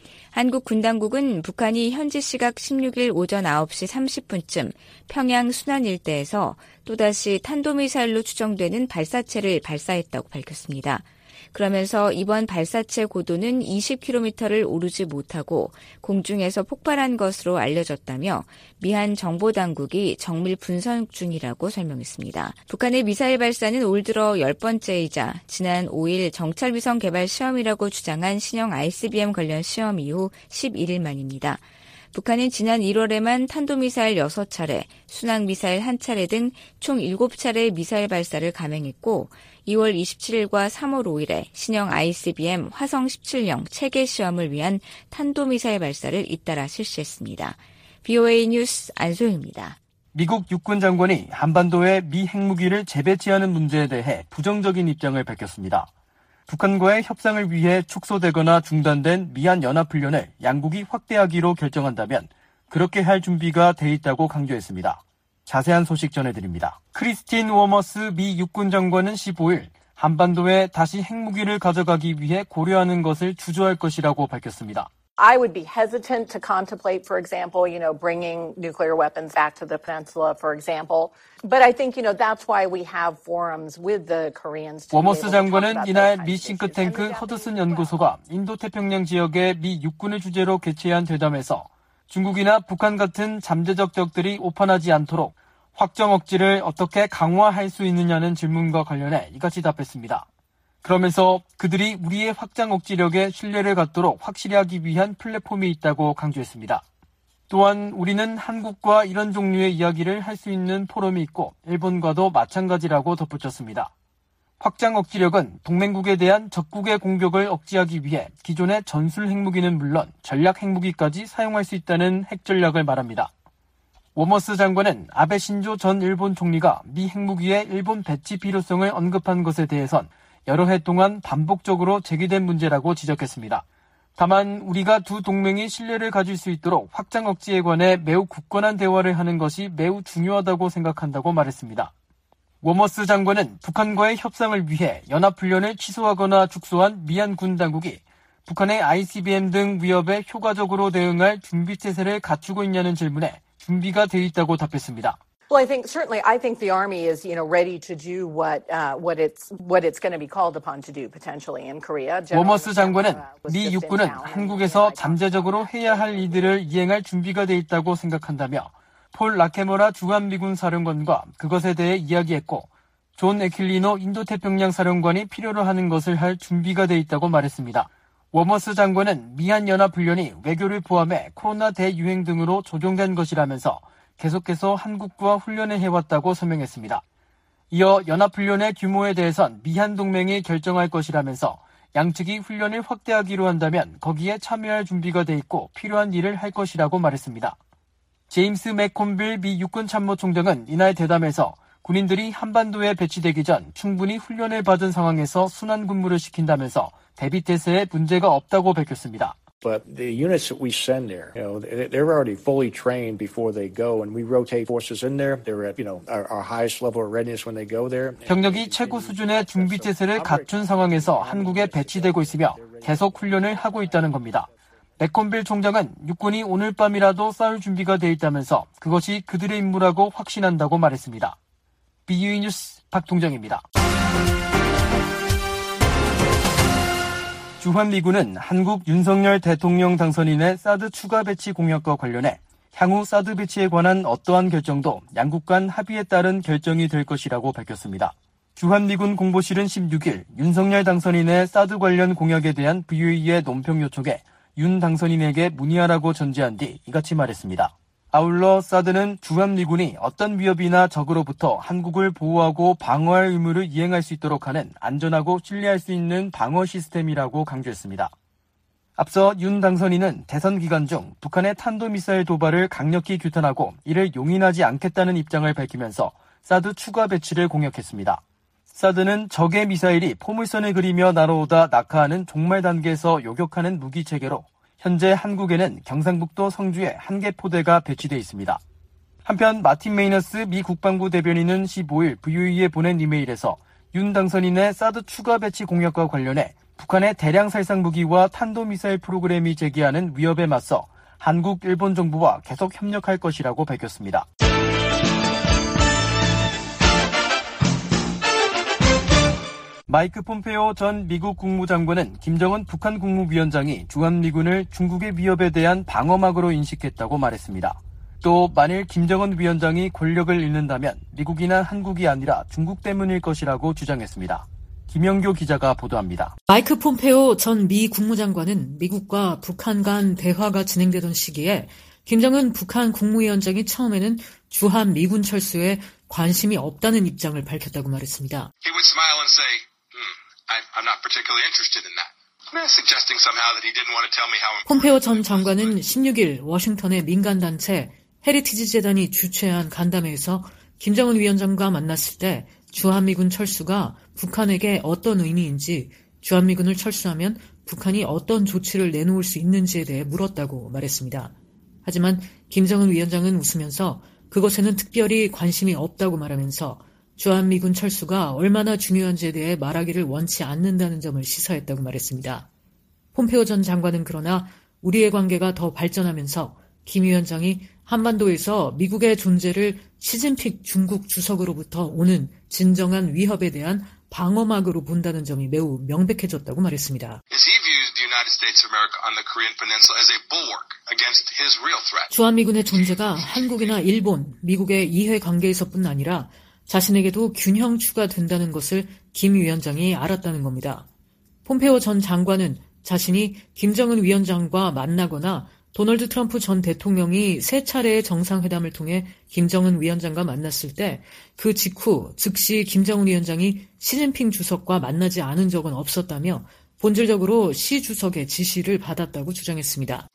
[SPEAKER 15] 한국 군당국은 북한이 현지 시각 16일 오전 9시 30분쯤 평양 순안 일대에서 또다시 탄도미사일로 추정되는 발사체를 발사했다고 밝혔습니다. 그러면서 이번 발사체 고도는 20km를 오르지 못하고 공중에서 폭발한 것으로 알려졌다며 미한 정보당국이 정밀 분석 중이라고 설명했습니다. 북한의 미사일 발사는 올 들어 10번째이자 지난 5일 정찰위성 개발 시험이라고 주장한 신형 ICBM 관련 시험 이후 11일 만입니다. 북한은 지난 1월에만 탄도미사일 6차례, 순항미사일 1차례 등 총 7차례의 미사일 발사를 감행했고 2월 27일과 3월 5일에 신형 ICBM 화성 17형 체계 시험을 위한 탄도미사일 발사를 잇따라 실시했습니다. BOA 뉴스 안소영입니다.
[SPEAKER 3] 미국 육군 장관이 한반도에 미 핵무기를 재배치하는 문제에 대해 부정적인 입장을 밝혔습니다. 북한과의 협상을 위해 축소되거나 중단된 미한 연합훈련을 양국이 확대하기로 결정한다면 그렇게 할 준비가 돼 있다고 강조했습니다. 자세한 소식 전해드립니다. 크리스틴 워머스 미 육군 장관은 15일 한반도에 다시 핵무기를 가져가기 위해 고려하는 것을 주저할 것이라고 밝혔습니다.
[SPEAKER 16] I would be hesitant to contemplate, for example, bringing nuclear weapons back to the peninsula, for example. But I think, that's why we have forums with the Koreans.
[SPEAKER 3] 워머스 장관은 이날 미 싱크탱크 허드슨 연구소가 인도태평양 지역의 미 육군을 주제로 개최한 대담에서 중국이나 북한 같은 잠재적 적들이 오판하지 않도록 확정 억지를 어떻게 강화할 수 있느냐는 질문과 관련해 이같이 답했습니다. 그러면서 그들이 우리의 확장 억지력에 신뢰를 갖도록 확실히 하기 위한 플랫폼이 있다고 강조했습니다. 또한 우리는 한국과 이런 종류의 이야기를 할 수 있는 포럼이 있고 일본과도 마찬가지라고 덧붙였습니다. 확장 억지력은 동맹국에 대한 적국의 공격을 억제하기 위해 기존의 전술 핵무기는 물론 전략 핵무기까지 사용할 수 있다는 핵 전략을 말합니다. 워머스 장관은 아베 신조 전 일본 총리가 미 핵무기의 일본 배치 필요성을 언급한 것에 대해선 여러 해 동안 반복적으로 제기된 문제라고 지적했습니다. 다만 우리가 두 동맹이 신뢰를 가질 수 있도록 확장 억제에 관해 매우 굳건한 대화를 하는 것이 매우 중요하다고 생각한다고 말했습니다. 워머스 장관은 북한과의 협상을 위해 연합훈련을 취소하거나 축소한 미얀 군 당국이 북한의 ICBM 등 위협에 효과적으로 대응할 준비태세를 갖추고 있냐는 질문에 준비가 돼 있다고 답했습니다.
[SPEAKER 16] Well, I think the Army is, ready to do what it's going to be called upon to do potentially in Korea.
[SPEAKER 3] 워머스 장관은 미 육군은 한국에서 잠재적으로 해야 할 일들을 이행할 준비가 돼 있다고 생각한다며 폴 라케모라 주한미군 사령관과 그것에 대해 이야기했고 존 에킬리노 인도태평양 사령관이 필요로 하는 것을 할 준비가 돼 있다고 말했습니다. 워머스 장관은 미한연합훈련이 외교를 포함해 코로나 대유행 등으로 조정된 것이라면서 계속해서 한국과 훈련을 해왔다고 설명했습니다. 이어 연합훈련의 규모에 대해선 미한동맹이 결정할 것이라면서 양측이 훈련을 확대하기로 한다면 거기에 참여할 준비가 돼 있고 필요한 일을 할 것이라고 말했습니다. 제임스 맥콤빌 미 육군 참모총장은 이날 대담에서 군인들이 한반도에 배치되기 전 충분히 훈련을 받은 상황에서 순환 근무를 시킨다면서 대비 태세에 문제가 없다고 밝혔습니다.
[SPEAKER 17] But the units that we send there, they're already fully trained before they go, and we rotate forces in there. They're at, our highest level of readiness when they go there.
[SPEAKER 3] 병력이 최고 수준의 준비 태세를 갖춘 상황에서 한국에 배치되고 있으며 계속 훈련을 하고 있다는 겁니다. 맥콤빌 총장은 육군이 오늘 밤이라도 싸울 준비가 돼 있다면서 그것이 그들의 임무라고 확신한다고 말했습니다. BUE 뉴스 박동정입니다. 주한미군은 한국 윤석열 대통령 당선인의 사드 추가 배치 공약과 관련해 향후 사드 배치에 관한 어떠한 결정도 양국 간 합의에 따른 결정이 될 것이라고 밝혔습니다. 주한미군 공보실은 16일 윤석열 당선인의 사드 관련 공약에 대한 VOA의 논평 요청에 윤 당선인에게 문의하라고 전제한 뒤 이같이 말했습니다. 아울러 사드는 주한미군이 어떤 위협이나 적으로부터 한국을 보호하고 방어할 의무를 이행할 수 있도록 하는 안전하고 신뢰할 수 있는 방어 시스템이라고 강조했습니다. 앞서 윤 당선인은 대선 기간 중 북한의 탄도미사일 도발을 강력히 규탄하고 이를 용인하지 않겠다는 입장을 밝히면서 사드 추가 배치를 공약했습니다. 사드는 적의 미사일이 포물선을 그리며 날아오다 낙하하는 종말 단계에서 요격하는 무기체계로 현재 한국에는 경상북도 성주에 1개 포대가 배치돼 있습니다. 한편 마틴 메이너스 미 국방부 대변인은 15일 VOA에 보낸 이메일에서 윤 당선인의 사드 추가 배치 공약과 관련해 북한의 대량 살상 무기와 탄도미사일 프로그램이 제기하는 위협에 맞서 한국, 일본 정부와 계속 협력할 것이라고 밝혔습니다. 마이크 폼페오 전 미국 국무장관은 김정은 북한 국무위원장이 주한미군을 중국의 위협에 대한 방어막으로 인식했다고 말했습니다. 또 만일 김정은 위원장이 권력을 잃는다면 미국이나 한국이 아니라 중국 때문일 것이라고 주장했습니다. 김영교 기자가 보도합니다.
[SPEAKER 18] 마이크 폼페오 전 미 국무장관은 미국과 북한 간 대화가 진행되던 시기에 김정은 북한 국무위원장이 처음에는 주한미군 철수에 관심이 없다는 입장을 밝혔다고 말했습니다.
[SPEAKER 19] He would smile and say, I'm not particularly interested in that. Suggesting somehow that he didn't want to tell me how important.
[SPEAKER 18] 폼페오 전 장관은 16일 워싱턴의 민간단체 헤리티지 재단이 주최한 간담회에서 김정은 위원장과 만났을 때 주한미군 철수가 북한에게 어떤 의미인지, 주한미군을 철수하면 북한이 어떤 조치를 내놓을 수 있는지에 대해 물었다고 말했습니다. 하지만 김정은 위원장은 웃으면서 그것에는 특별히 관심이 없다고 말하면서 주한미군 철수가 얼마나 중요한지에 대해 말하기를 원치 않는다는 점을 시사했다고 말했습니다. 폼페오 전 장관은 그러나 우리의 관계가 더 발전하면서 김 위원장이 한반도에서 미국의 존재를 시진핑 중국 주석으로부터 오는 진정한 위협에 대한 방어막으로 본다는 점이 매우 명백해졌다고 말했습니다. 주한미군의 존재가 한국이나 일본, 미국의 이해 관계에서뿐 아니라 자신에게도 균형추가 된다는 것을 김 위원장이 알았다는 겁니다. 폼페오 전 장관은 자신이 김정은 위원장과 만나거나 도널드 트럼프 전 대통령이 3차례의 정상회담을 통해 김정은 위원장과 만났을 때 그 직후 즉시 김정은 위원장이 시진핑 주석과 만나지 않은 적은 없었다며 본질적으로 시 주석의 지시를 받았다고 주장했습니다.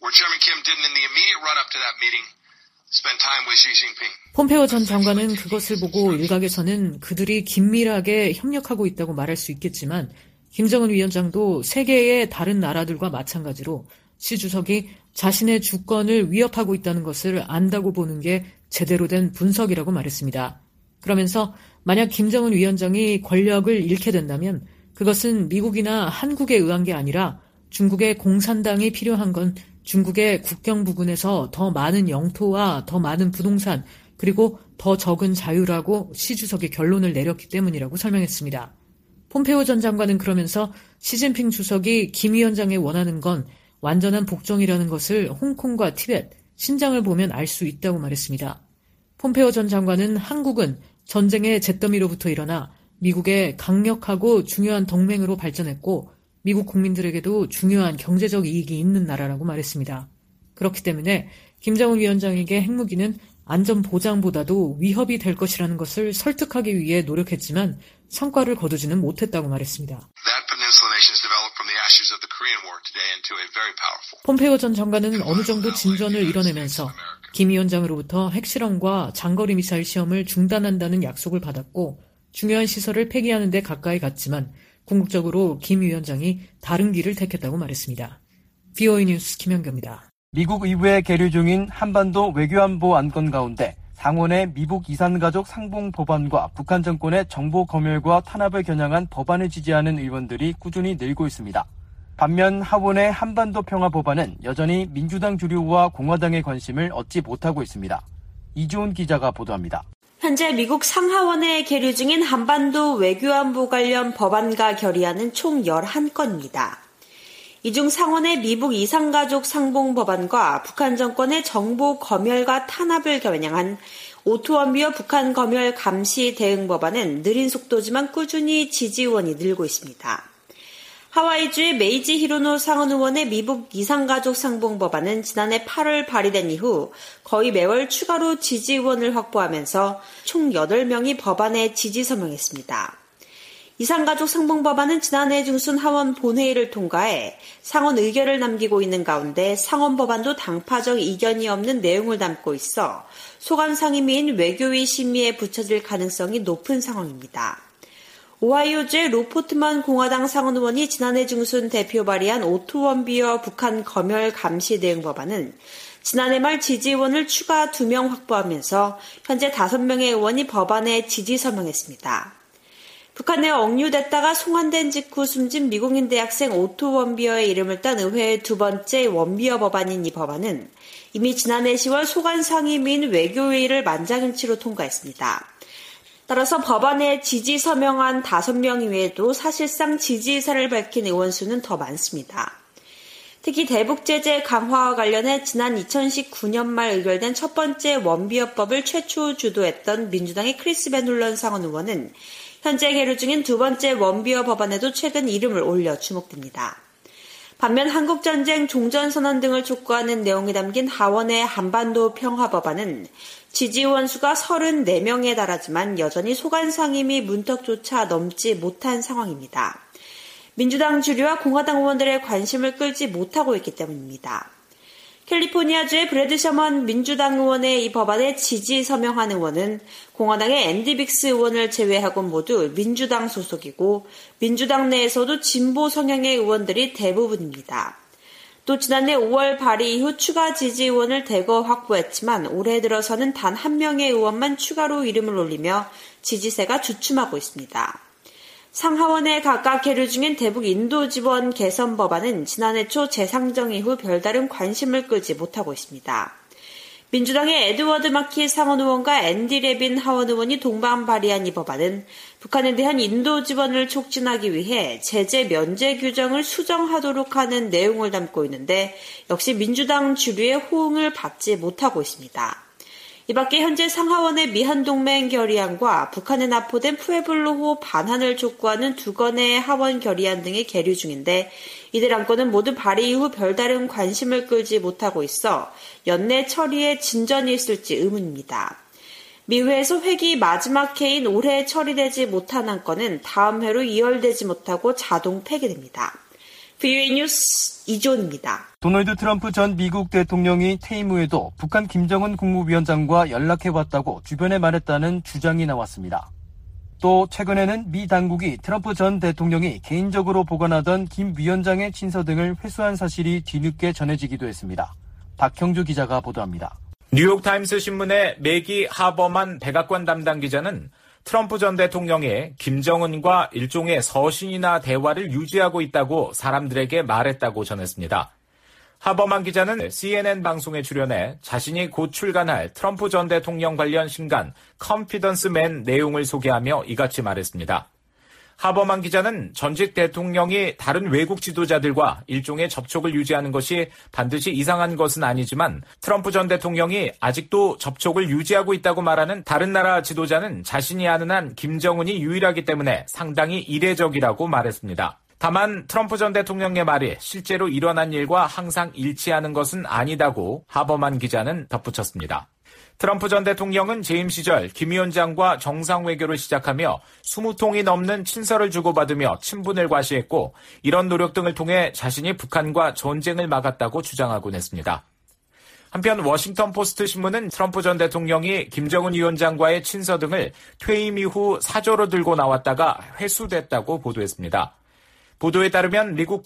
[SPEAKER 18] 폼페오 전 장관은 그것을 보고 일각에서는 그들이 긴밀하게 협력하고 있다고 말할 수 있겠지만 김정은 위원장도 세계의 다른 나라들과 마찬가지로 시 주석이 자신의 주권을 위협하고 있다는 것을 안다고 보는 게 제대로 된 분석이라고 말했습니다. 그러면서 만약 김정은 위원장이 권력을 잃게 된다면 그것은 미국이나 한국에 의한 게 아니라 중국의 공산당이 필요한 건 중국의 국경 부근에서 더 많은 영토와 더 많은 부동산 그리고 더 적은 자유라고 시 주석이 결론을 내렸기 때문이라고 설명했습니다. 폼페오 전 장관은 그러면서 시진핑 주석이 김 위원장이 원하는 건 완전한 복종이라는 것을 홍콩과 티벳, 신장을 보면 알 수 있다고 말했습니다. 폼페오 전 장관은 한국은 전쟁의 잿더미로부터 일어나 미국의 강력하고 중요한 동맹으로 발전했고 미국 국민들에게도 중요한 경제적 이익이 있는 나라라고 말했습니다. 그렇기 때문에 김정은 위원장에게 핵무기는 안전 보장보다도 위협이 될 것이라는 것을 설득하기 위해 노력했지만 성과를 거두지는 못했다고 말했습니다. 폼페오 전 장관은 어느 정도 진전을 이뤄내면서 김 위원장으로부터 핵실험과 장거리 미사일 시험을 중단한다는 약속을 받았고 중요한 시설을 폐기하는 데 가까이 갔지만 궁극적으로 김 위원장이 다른 길을 택했다고 말했습니다. VOA 뉴스 김현경입니다.
[SPEAKER 3] 미국 의회에 계류 중인 한반도 외교안보 안건 가운데 상원의 미북 이산가족 상봉 법안과 북한 정권의 정보 검열과 탄압을 겨냥한 법안을 지지하는 의원들이 꾸준히 늘고 있습니다. 반면 하원의 한반도 평화 법안은 여전히 민주당 주류와 공화당의 관심을 얻지 못하고 있습니다. 이주은 기자가 보도합니다.
[SPEAKER 20] 현재 미국 상하원에 계류 중인 한반도 외교안보 관련 법안과 결의안은 총 11건입니다. 이 중 상원의 미북 이산가족 상봉 법안과 북한 정권의 정보 검열과 탄압을 겨냥한 오토원비어 북한 검열 감시 대응 법안은 느린 속도지만 꾸준히 지지원이 늘고 있습니다. 하와이주의 메이지 히로노 상원 의원의 미북 이산가족 상봉 법안은 지난해 8월 발의된 이후 거의 매월 추가로 지지원을 확보하면서 총 8명이 법안에 지지 서명했습니다. 이산가족 상봉 법안은 지난해 중순 하원 본회의를 통과해 상원 의결을 남기고 있는 가운데 상원 법안도 당파적 이견이 없는 내용을 담고 있어 소관 상임위인 외교위 심의에 붙여질 가능성이 높은 상황입니다. 오하이오주의 로포트만 공화당 상원 의원이 지난해 중순 대표 발의한 오토원비어 북한 검열 감시 대응 법안은 지난해 말 지지원을 추가 2명 확보하면서 현재 5명의 의원이 법안에 지지 서명했습니다. 북한에 억류됐다가 송환된 직후 숨진 미국인 대학생 오토 원비어의 이름을 딴 의회의 두 번째 원비어 법안인 이 법안은 이미 지난해 10월 소관 상임위인 외교회의를 만장일치로 통과했습니다. 따라서 법안에 지지 서명한 5명 이외에도 사실상 지지 의사를 밝힌 의원 수는 더 많습니다. 특히 대북 제재 강화와 관련해 지난 2019년 말 의결된 첫 번째 원비어법을 최초 주도했던 민주당의 크리스 벤 홀런 상원 의원은 현재 계류 중인 두 번째 원비어 법안에도 최근 이름을 올려 주목됩니다. 반면 한국전쟁 종전선언 등을 촉구하는 내용이 담긴 하원의 한반도 평화법안은 지지원 수가 34명에 달하지만 여전히 소관 상임위 문턱조차 넘지 못한 상황입니다. 민주당 주류와 공화당 의원들의 관심을 끌지 못하고 있기 때문입니다. 캘리포니아주의 브래드 셔먼 민주당 의원의 이 법안에 지지 서명한 의원은 공화당의 앤디 빅스 의원을 제외하고 모두 민주당 소속이고 민주당 내에서도 진보 성향의 의원들이 대부분입니다. 또 지난해 5월 발의 이후 추가 지지 의원을 대거 확보했지만 올해 들어서는 단 한 명의 의원만 추가로 이름을 올리며 지지세가 주춤하고 있습니다. 상하원에 각각 계류 중인 대북 인도 지원 개선 법안은 지난해 초 재상정 이후 별다른 관심을 끌지 못하고 있습니다. 민주당의 에드워드 마키 상원 의원과 앤디 레빈 하원 의원이 동반 발의한 이 법안은 북한에 대한 인도 지원을 촉진하기 위해 제재 면제 규정을 수정하도록 하는 내용을 담고 있는데 역시 민주당 주류의 호응을 받지 못하고 있습니다. 이 밖에 현재 상하원의 미한동맹 결의안과 북한에 납포된 푸에블로호 반환을 촉구하는 2건의 하원 결의안 등이 계류 중인데 이들 안건은 모두 발의 이후 별다른 관심을 끌지 못하고 있어 연내 처리에 진전이 있을지 의문입니다. 미회에서 회기 마지막 해인 올해 처리되지 못한 안건은 다음 해로 이월되지 못하고 자동 폐기됩니다. VOA 뉴스 이존입니다.
[SPEAKER 3] 도널드 트럼프 전 미국 대통령이 퇴임 후에도 북한 김정은 국무위원장과 연락해왔다고 주변에 말했다는 주장이 나왔습니다. 또 최근에는 미 당국이 트럼프 전 대통령이 개인적으로 보관하던 김 위원장의 친서 등을 회수한 사실이 뒤늦게 전해지기도 했습니다. 박형주 기자가 보도합니다.
[SPEAKER 11] 뉴욕타임스 신문의 매기 하버만 백악관 담당 기자는 트럼프 전 대통령이 김정은과 일종의 서신이나 대화를 유지하고 있다고 사람들에게 말했다고 전했습니다. 하버만 기자는 CNN 방송에 출연해 자신이 곧 출간할 트럼프 전 대통령 관련 신간 컨피던스 맨 내용을 소개하며 이같이 말했습니다. 하버만 기자는 전직 대통령이 다른 외국 지도자들과 일종의 접촉을 유지하는 것이 반드시 이상한 것은 아니지만 트럼프 전 대통령이 아직도 접촉을 유지하고 있다고 말하는 다른 나라 지도자는 자신이 아는 한 김정은이 유일하기 때문에 상당히 이례적이라고 말했습니다. 다만 트럼프 전 대통령의 말이 실제로 일어난 일과 항상 일치하는 것은 아니다고 하버만 기자는 덧붙였습니다. 트럼프 전 대통령은 재임 시절 김 위원장과 정상외교를 시작하며 20통이 넘는 친서를 주고받으며 친분을 과시했고 이런 노력 등을 통해 자신이 북한과 전쟁을 막았다고 주장하곤 했습니다. 한편 워싱턴 포스트 신문은 트럼프 전 대통령이 김정은 위원장과의 친서 등을 퇴임 이후 사저로 들고 나왔다가 회수됐다고 보도했습니다. 보도에 따르면 미국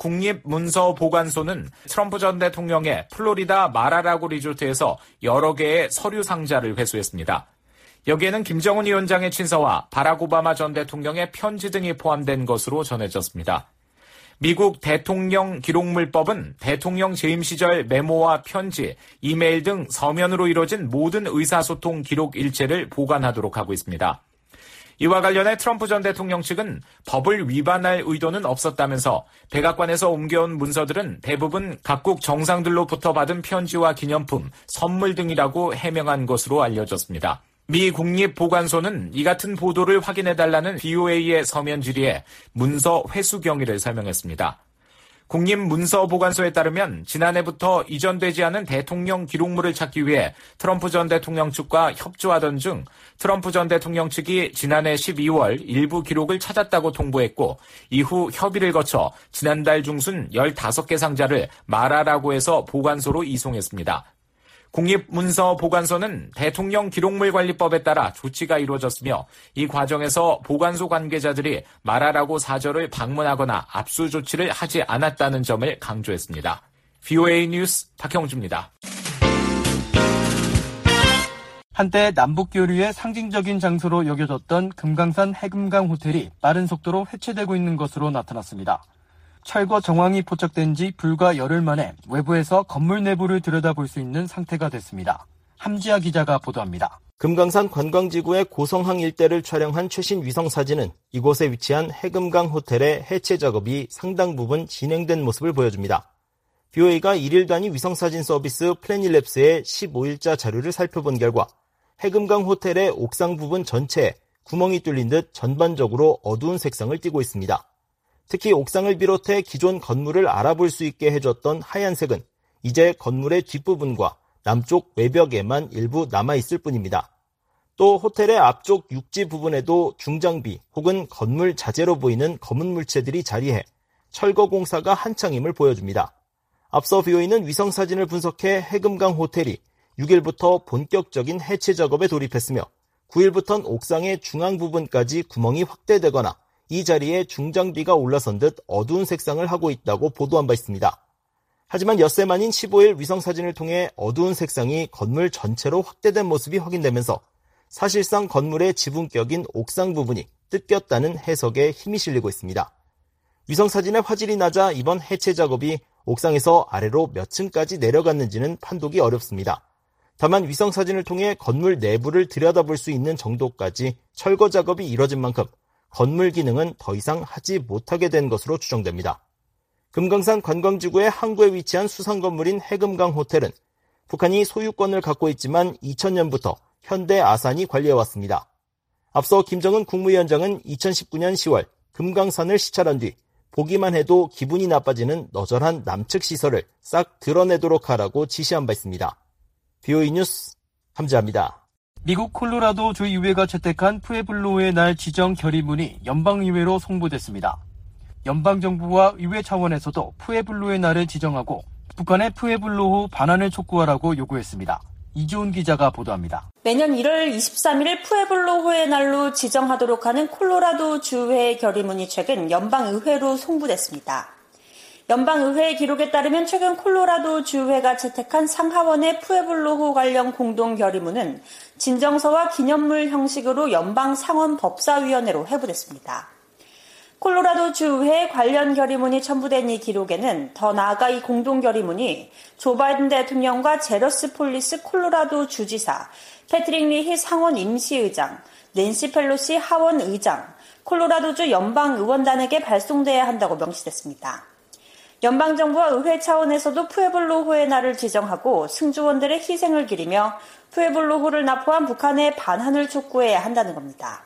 [SPEAKER 11] 국립문서보관소는 트럼프 전 대통령의 플로리다 마라라고 리조트에서 여러 개의 서류 상자를 회수했습니다. 여기에는 김정은 위원장의 친서와 바락 오바마 전 대통령의 편지 등이 포함된 것으로 전해졌습니다. 미국 대통령 기록물법은 대통령 재임 시절 메모와 편지, 이메일 등 서면으로 이루어진 모든 의사소통 기록 일체를 보관하도록 하고 있습니다. 이와 관련해 트럼프 전 대통령 측은 법을 위반할 의도는 없었다면서 백악관에서 옮겨온 문서들은 대부분 각국 정상들로부터 받은 편지와 기념품, 선물 등이라고 해명한 것으로 알려졌습니다. 미 국립보관소는 이 같은 보도를 확인해달라는 BOA의 서면 질의에 문서 회수 경위를 설명했습니다. 국립문서보관소에 따르면 지난해부터 이전되지 않은 대통령 기록물을 찾기 위해 트럼프 전 대통령 측과 협조하던 중 트럼프 전 대통령 측이 지난해 12월 일부 기록을 찾았다고 통보했고 이후 협의를 거쳐 지난달 중순 15개 상자를 마라라고 해서 보관소로 이송했습니다. 국립문서보관소는 대통령 기록물관리법에 따라 조치가 이루어졌으며 이 과정에서 보관소 관계자들이 마라라고 사저를 방문하거나 압수 조치를 하지 않았다는 점을 강조했습니다. VOA 뉴스 박형주입니다.
[SPEAKER 3] 한때 남북교류의 상징적인 장소로 여겨졌던 금강산 해금강 호텔이 빠른 속도로 해체되고 있는 것으로 나타났습니다. 철거 정황이 포착된 지 불과 열흘 만에 외부에서 건물 내부를 들여다볼 수 있는 상태가 됐습니다. 함지아 기자가 보도합니다.
[SPEAKER 4] 금강산 관광지구의 고성항 일대를 촬영한 최신 위성사진은 이곳에 위치한 해금강 호텔의 해체 작업이 상당 부분 진행된 모습을 보여줍니다. BOA가 1일 단위 위성사진 서비스 플래닛랩스의 15일자 자료를 살펴본 결과 해금강 호텔의 옥상 부분 전체에 구멍이 뚫린 듯 전반적으로 어두운 색상을 띠고 있습니다. 특히 옥상을 비롯해 기존 건물을 알아볼 수 있게 해줬던 하얀색은 이제 건물의 뒷부분과 남쪽 외벽에만 일부 남아있을 뿐입니다. 또 호텔의 앞쪽 육지 부분에도 중장비 혹은 건물 자재로 보이는 검은 물체들이 자리해 철거 공사가 한창임을 보여줍니다. 앞서 BOA는 위성사진을 분석해 해금강 호텔이 6일부터 본격적인 해체 작업에 돌입했으며 9일부터는 옥상의 중앙 부분까지 구멍이 확대되거나 이 자리에 중장비가 올라선 듯 어두운 색상을 하고 있다고 보도한 바 있습니다. 하지만 엿새 만인 15일 위성사진을 통해 어두운 색상이 건물 전체로 확대된 모습이 확인되면서 사실상 건물의 지붕격인 옥상 부분이 뜯겼다는 해석에 힘이 실리고 있습니다. 위성사진의 화질이 낮아 이번 해체 작업이 옥상에서 아래로 몇 층까지 내려갔는지는 판독이 어렵습니다. 다만 위성사진을 통해 건물 내부를 들여다볼 수 있는 정도까지 철거 작업이 이뤄진 만큼 건물 기능은 더 이상 하지 못하게 된 것으로 추정됩니다. 금강산 관광지구의 항구에 위치한 수상 건물인 해금강 호텔은 북한이 소유권을 갖고 있지만 2000년부터 현대 아산이 관리해왔습니다. 앞서 김정은 국무위원장은 2019년 10월 금강산을 시찰한 뒤 보기만 해도 기분이 나빠지는 너절한 남측 시설을 싹 드러내도록 하라고 지시한 바 있습니다. BOA 뉴스 함지아입니다.
[SPEAKER 3] 미국 콜로라도 주의회가 채택한 푸에블로의 날 지정 결의문이 연방의회로 송부됐습니다. 연방정부와 의회 차원에서도 푸에블로의 날을 지정하고 북한의 푸에블로호 반환을 촉구하라고 요구했습니다. 이지훈 기자가 보도합니다.
[SPEAKER 20] 매년 1월 23일 푸에블로호의 날로 지정하도록 하는 콜로라도 주회의 결의문이 최근 연방의회로 송부됐습니다. 연방의회의 기록에 따르면 최근 콜로라도 주회가 채택한 상하원의 푸에블로호 관련 공동 결의문은 진정서와 기념물 형식으로 연방 상원 법사위원회로 회부됐습니다. 콜로라도 주의회 관련 결의문이 첨부된 이 기록에는 더 나아가 이 공동 결의문이 조 바이든 대통령과 제러스 폴리스 콜로라도 주지사, 패트릭 리히 상원 임시의장, 낸시 펠로시 하원 의장, 콜로라도주 연방의원단에게 발송돼야 한다고 명시됐습니다. 연방정부와 의회 차원에서도 푸에블로호의 날을 지정하고 승주원들의 희생을 기리며 푸에블로호를 납포한 북한의 반환을 촉구해야 한다는 겁니다.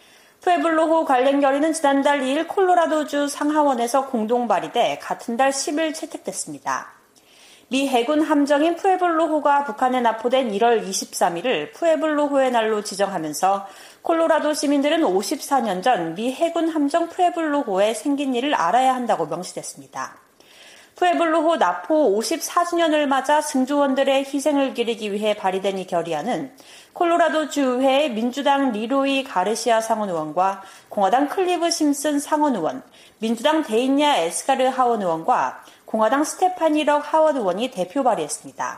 [SPEAKER 20] 푸에블로호 관련 결의는 지난달 2일 콜로라도주 상하원에서 공동 발의돼 같은 달 10일 채택됐습니다. 미 해군 함정인 푸에블로호가 북한에 납포된 1월 23일을 푸에블로호의 날로 지정하면서 콜로라도 시민들은 54년 전 미 해군 함정 푸에블로호에 생긴 일을 알아야 한다고 명시됐습니다. 푸에블로호 납포 54주년을 맞아 승조원들의 희생을 기리기 위해 발의된 이 결의안은 콜로라도 주의회의 민주당 리로이 가르시아 상원의원과 공화당 클리브 심슨 상원의원, 민주당 데인야 에스가르 하원의원과 공화당 스테파니 럭 하원 의원이 대표 발의했습니다.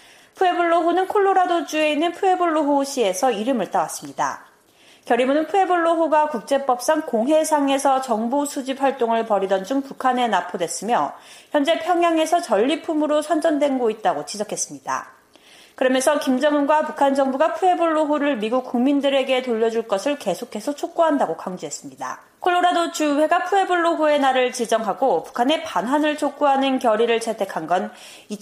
[SPEAKER 20] 푸에블로호는 콜로라도주에 있는 푸에블로호시에서 이름을 따왔습니다. 결의문은 푸에블로호가 국제법상 공해상에서 정보 수집 활동을 벌이던 중 북한에 납포됐으며 현재 평양에서 전리품으로 선전되고 있다고 지적했습니다. 그러면서 김정은과 북한 정부가 푸에블로호를 미국 국민들에게 돌려줄 것을 계속해서 촉구한다고 강조했습니다. 콜로라도 주회가 푸에블로호의 날을 지정하고 북한의 반환을 촉구하는 결의를 채택한 건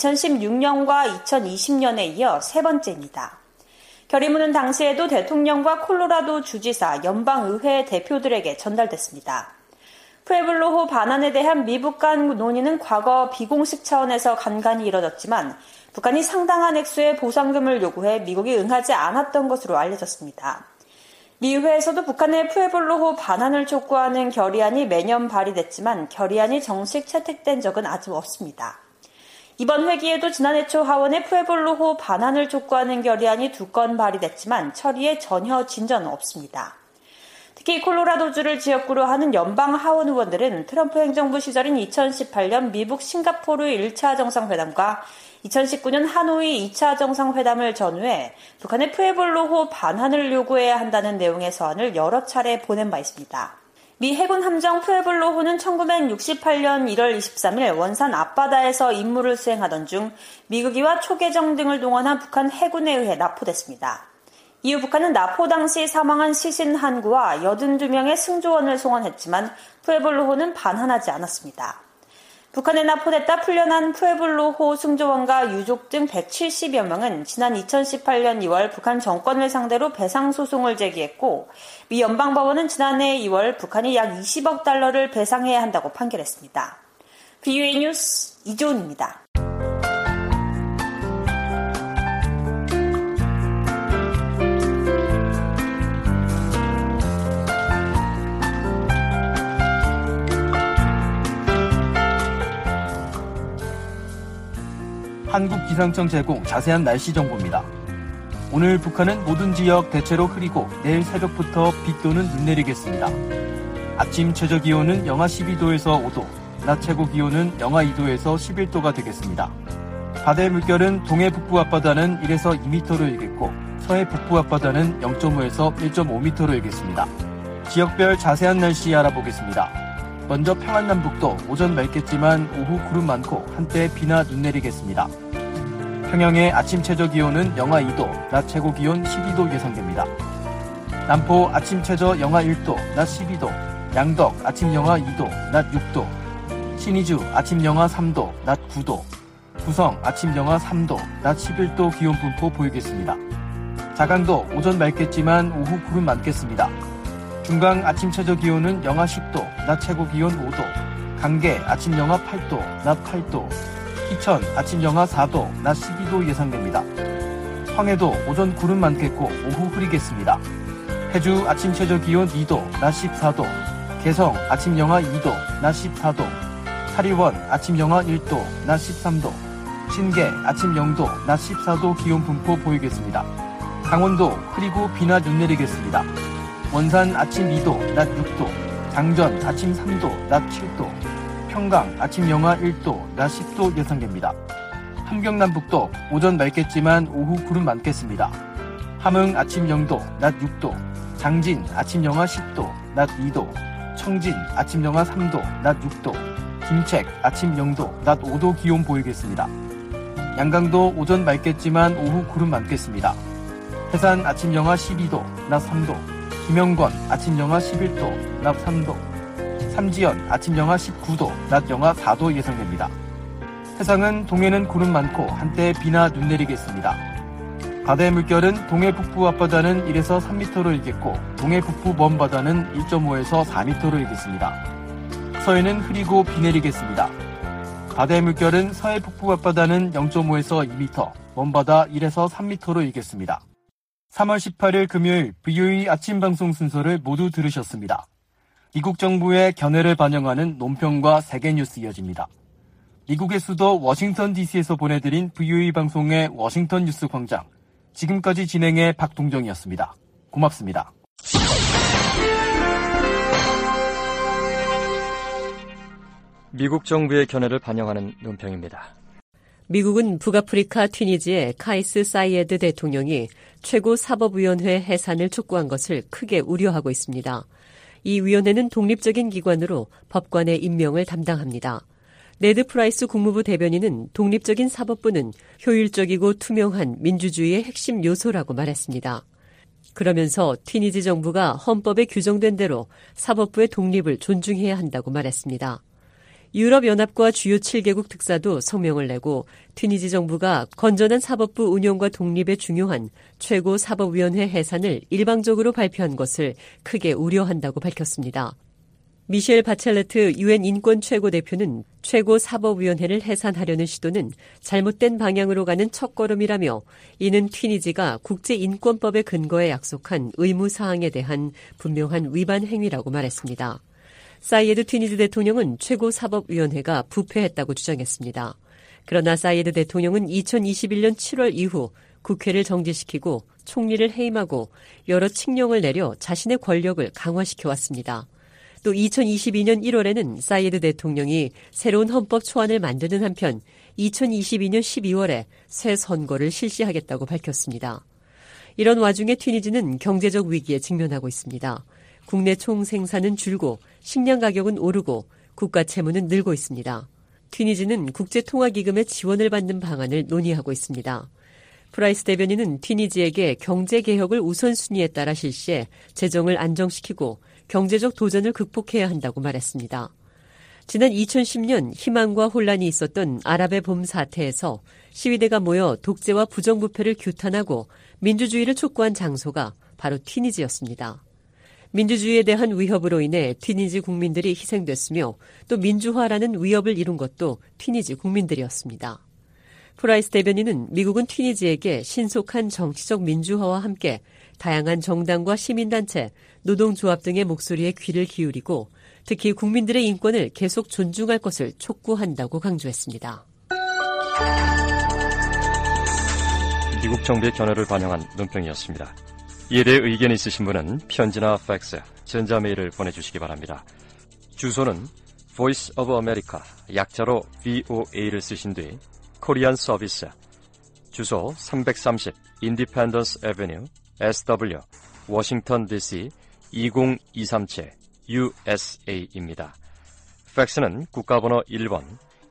[SPEAKER 20] 2016년과 2020년에 이어 세 번째입니다. 결의문은 당시에도 대통령과 콜로라도 주지사, 연방의회 대표들에게 전달됐습니다. 푸에블로호 반환에 대한 미북 간 논의는 과거 비공식 차원에서 간간히 이뤄졌지만 북한이 상당한 액수의 보상금을 요구해 미국이 응하지 않았던 것으로 알려졌습니다. 미 의회에서도 북한의 푸에블로호 반환을 촉구하는 결의안이 매년 발의됐지만 결의안이 정식 채택된 적은 아직 없습니다. 이번 회기에도 지난해 초 하원에 푸에블로호 반환을 촉구하는 결의안이 2건 발의됐지만 처리에 전혀 진전은 없습니다. 특히 콜로라도주를 지역구로 하는 연방 하원 의원들은 트럼프 행정부 시절인 2018년 미국 싱가포르 1차 정상회담과 2019년 하노이 2차 정상회담을 전후해 북한의 푸에블로호 반환을 요구해야 한다는 내용의 서한을 여러 차례 보낸 바 있습니다. 미 해군 함정 푸에블로호는 1968년 1월 23일 원산 앞바다에서 임무를 수행하던 중 미국이와 초계정 등을 동원한 북한 해군에 의해 납포됐습니다. 이후 북한은 납포 당시 사망한 시신 한 구와 82명의 승조원을 송환했지만 푸에블로호는 반환하지 않았습니다. 북한에 납포됐다 풀려난 푸에블로호 승조원과 유족 등 170여 명은 지난 2018년 2월 북한 정권을 상대로 배상 소송을 제기했고 미 연방법원은 지난해 2월 북한이 약 20억 달러를 배상해야 한다고 판결했습니다. VOA 뉴스 이조은입니다.
[SPEAKER 3] 한국기상청 제공 자세한 날씨 정보입니다. 오늘 북한은 모든 지역 대체로 흐리고 내일 새벽부터 비 또는 눈 내리겠습니다. 아침 최저기온은 영하 12도에서 5도, 낮 최고기온은 영하 2도에서 11도가 되겠습니다. 바다의 물결은 동해 북부 앞바다는 1에서 2m로 일겠고 서해 북부 앞바다는 0.5에서 1.5m로 일겠습니다. 지역별 자세한 날씨 알아보겠습니다. 먼저 평안남북도 오전 맑겠지만 오후 구름 많고 한때 비나 눈 내리겠습니다. 평양의 아침 최저기온은 영하 2도, 낮 최고기온 12도 예상됩니다. 남포 아침 최저 영하 1도, 낮 12도, 양덕 아침 영하 2도, 낮 6도, 신의주 아침 영하 3도, 낮 9도, 구성 아침 영하 3도, 낮 11도 기온 분포 보이겠습니다. 자강도 오전 맑겠지만 오후 구름 많겠습니다. 중강 아침 최저기온은 영하 10도, 낮 최고기온 5도, 강계 아침 영하 8도, 낮 8도, 희천 아침 영하 4도, 낮 12도 예상됩니다. 황해도 오전 구름 많겠고 오후 흐리겠습니다. 해주 아침 최저기온 2도, 낮 14도, 개성 아침 영하 2도, 낮 14도, 사리원 아침 영하 1도, 낮 13도, 신계 아침 0도, 낮 14도 기온 분포 보이겠습니다. 강원도 흐리고 비나 눈 내리겠습니다. 원산 아침 2도, 낮 6도, 장전 아침 3도, 낮 7도, 평강 아침 영하 1도, 낮 10도 예상됩니다. 함경남북도 오전 맑겠지만 오후 구름 많겠습니다. 함흥 아침 0도, 낮 6도, 장진 아침 영하 10도, 낮 2도, 청진 아침 영하 3도, 낮 6도, 김책 아침 0도, 낮 5도 기온 보이겠습니다. 양강도 오전 맑겠지만 오후 구름 많겠습니다. 해산 아침 영하 12도, 낮 3도, 김영권 아침 영하 11도, 낮 3도, 삼지연 아침 영하 19도, 낮 영하 4도 예상됩니다. 해상은 동해는 구름 많고 한때 비나 눈 내리겠습니다. 바다의 물결은 동해 북부 앞바다는 1에서 3m로 일겠고 동해 북부 먼 바다는 1.5에서 4m로 일겠습니다. 서해는 흐리고 비 내리겠습니다. 바다의 물결은 서해 북부 앞바다는 0.5에서 2m, 먼 바다 1에서 3m로 일겠습니다. 3월 18일 금요일 VOA 아침 방송 순서를 모두 들으셨습니다. 미국 정부의 견해를 반영하는 논평과 세계 뉴스 이어집니다. 미국의 수도 워싱턴 DC에서 보내드린 VOA 방송의 워싱턴 뉴스 광장. 지금까지 진행의 박동정이었습니다. 고맙습니다.
[SPEAKER 21] 미국 정부의 견해를 반영하는 논평입니다.
[SPEAKER 22] 미국은 북아프리카 튀니지의 카이스 사이에드 대통령이 최고 사법위원회 해산을 촉구한 것을 크게 우려하고 있습니다. 이 위원회는 독립적인 기관으로 법관의 임명을 담당합니다. 네드 프라이스 국무부 대변인은 독립적인 사법부는 효율적이고 투명한 민주주의의 핵심 요소라고 말했습니다. 그러면서 튀니지 정부가 헌법에 규정된 대로 사법부의 독립을 존중해야 한다고 말했습니다. 유럽연합과 주요 7개국 특사도 성명을 내고 튀니지 정부가 건전한 사법부 운영과 독립에 중요한 최고 사법위원회 해산을 일방적으로 발표한 것을 크게 우려한다고 밝혔습니다. 미셸 바첼레트 유엔 인권 최고대표는 최고 사법위원회를 해산하려는 시도는 잘못된 방향으로 가는 첫걸음이라며 이는 튀니지가 국제인권법의 근거에 약속한 의무사항에 대한 분명한 위반 행위라고 말했습니다. 사이에드 튀니지 대통령은 최고사법위원회가 부패했다고 주장했습니다. 그러나 사이에드 대통령은 2021년 7월 이후 국회를 정지시키고 총리를 해임하고 여러 칙령을 내려 자신의 권력을 강화시켜왔습니다. 또 2022년 1월에는 사이에드 대통령이 새로운 헌법 초안을 만드는 한편 2022년 12월에 새 선거를 실시하겠다고 밝혔습니다. 이런 와중에 튀니지는 경제적 위기에 직면하고 있습니다. 국내 총 생산은 줄고 식량 가격은 오르고 국가 채무는 늘고 있습니다. 튀니지는 국제통화기금의 지원을 받는 방안을 논의하고 있습니다. 프라이스 대변인은 튀니지에게 경제개혁을 우선순위에 따라 실시해 재정을 안정시키고 경제적 도전을 극복해야 한다고 말했습니다. 지난 2010년 희망과 혼란이 있었던 아랍의 봄 사태에서 시위대가 모여 독재와 부정부패를 규탄하고 민주주의를 촉구한 장소가 바로 튀니지였습니다. 민주주의에 대한 위협으로 인해 튀니지 국민들이 희생됐으며 또 민주화라는 위협을 이룬 것도 튀니지 국민들이었습니다. 프라이스 대변인은 미국은 튀니지에게 신속한 정치적 민주화와 함께 다양한 정당과 시민단체, 노동조합 등의 목소리에 귀를 기울이고 특히 국민들의 인권을 계속 존중할 것을 촉구한다고 강조했습니다.
[SPEAKER 21] 미국 정부의 견해를 반영한 논평이었습니다. 이에 대해 의견이 있으신 분은 편지나 팩스, 전자메일을 보내주시기 바랍니다. 주소는 Voice of America, 약자로 VOA를 쓰신 뒤 코리안 서비스, 주소 330 Independence Avenue, SW, 워싱턴 DC 20237 USA입니다. 팩스는 국가번호 1번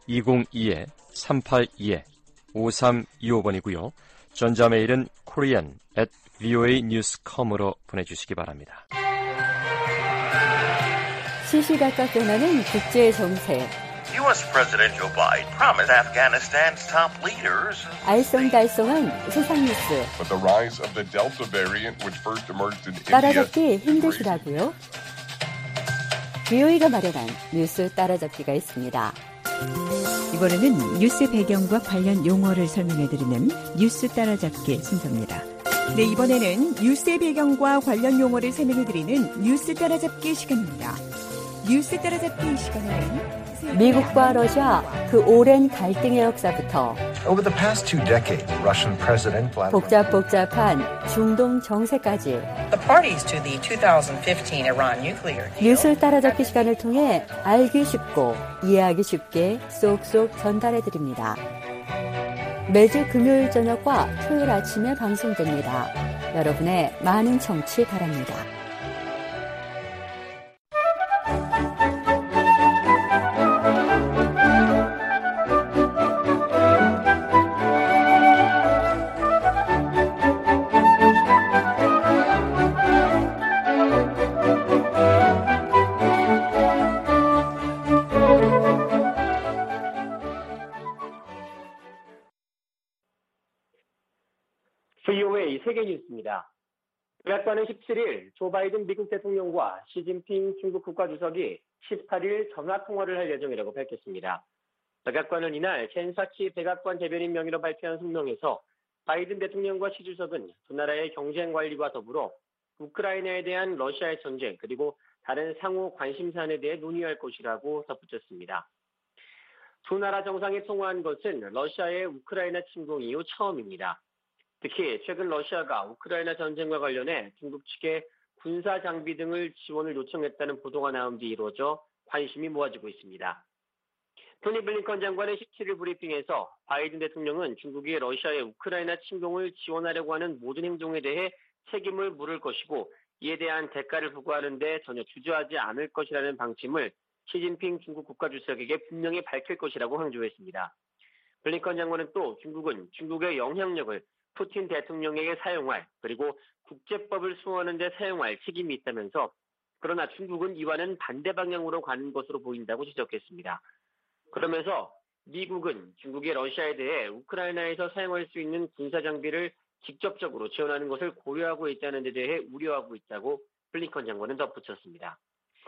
[SPEAKER 21] 202-382-5325번이고요. 전자메일은 korean@voanews.com으로 보내주시기 바랍니다.
[SPEAKER 23] 시시각각 변하는 국제 정세.
[SPEAKER 24] U.S. President Joe Biden promised Afghanistan's top leaders.
[SPEAKER 23] 알쏭달쏭한 세상 뉴스.
[SPEAKER 25] But the rise of the Delta variant, which first emerged in India.
[SPEAKER 23] 따라잡기 힘드시다고요? VOA가 마련한 뉴스 따라잡기가 있습니다.
[SPEAKER 26] 이번에는 뉴스 배경과 관련 용어를 설명해드리는 뉴스 따라잡기 순서입니다. 네, 이번에는 뉴스의 배경과 관련 용어를 설명해드리는 뉴스 따라잡기 시간입니다. 뉴스 따라잡기 시간에는
[SPEAKER 23] 미국과 러시아 그 오랜 갈등의 역사부터
[SPEAKER 27] Over the past 2 decades, Russian President
[SPEAKER 23] 복잡한 중동 정세까지
[SPEAKER 28] The parties to the 2015 Iran nuclear deal.
[SPEAKER 23] 뉴스 따라잡기 시간을 통해 알기 쉽고 이해하기 쉽게 쏙쏙 전달해드립니다. 매주 금요일 저녁과 토요일 아침에 방송됩니다. 여러분의 많은 청취 바랍니다.
[SPEAKER 1] VOA 세계뉴스입니다. 백악관은 17일 조 바이든 미국 대통령과 시진핑 중국 국가주석이 18일 전화통화를 할 예정이라고 밝혔습니다. 백악관은 이날 젠 사키 백악관 대변인 명의로 발표한 성명에서 바이든 대통령과 시 주석은 두 나라의 경쟁 관리와 더불어 우크라이나에 대한 러시아의 전쟁 그리고 다른 상호 관심사안에 대해 논의할 것이라고 덧붙였습니다. 두 나라 정상이 통화한 것은 러시아의 우크라이나 침공 이후 처음입니다. 특히 최근 러시아가 우크라이나 전쟁과 관련해 중국 측에 군사 장비 등을 지원을 요청했다는 보도가 나온 뒤 이루어져 관심이 모아지고 있습니다. 토니 블링컨 장관의 17일 브리핑에서 바이든 대통령은 중국이 러시아의 우크라이나 침공을 지원하려고 하는 모든 행동에 대해 책임을 물을 것이고 이에 대한 대가를 부과하는 데 전혀 주저하지 않을 것이라는 방침을 시진핑 중국 국가주석에게 분명히 밝힐 것이라고 강조했습니다. 블링컨 장관은 또 중국은 중국의 영향력을 푸틴 대통령에게 사용할 그리고 국제법을 수호하는 데 사용할 책임이 있다면서 그러나 중국은 이와는 반대 방향으로 가는 것으로 보인다고 지적했습니다. 그러면서 미국은 중국이 러시아에 대해 우크라이나에서 사용할 수 있는 군사 장비를 직접적으로 지원하는 것을 고려하고 있다는 데 대해 우려하고 있다고 블링컨 장관은 덧붙였습니다.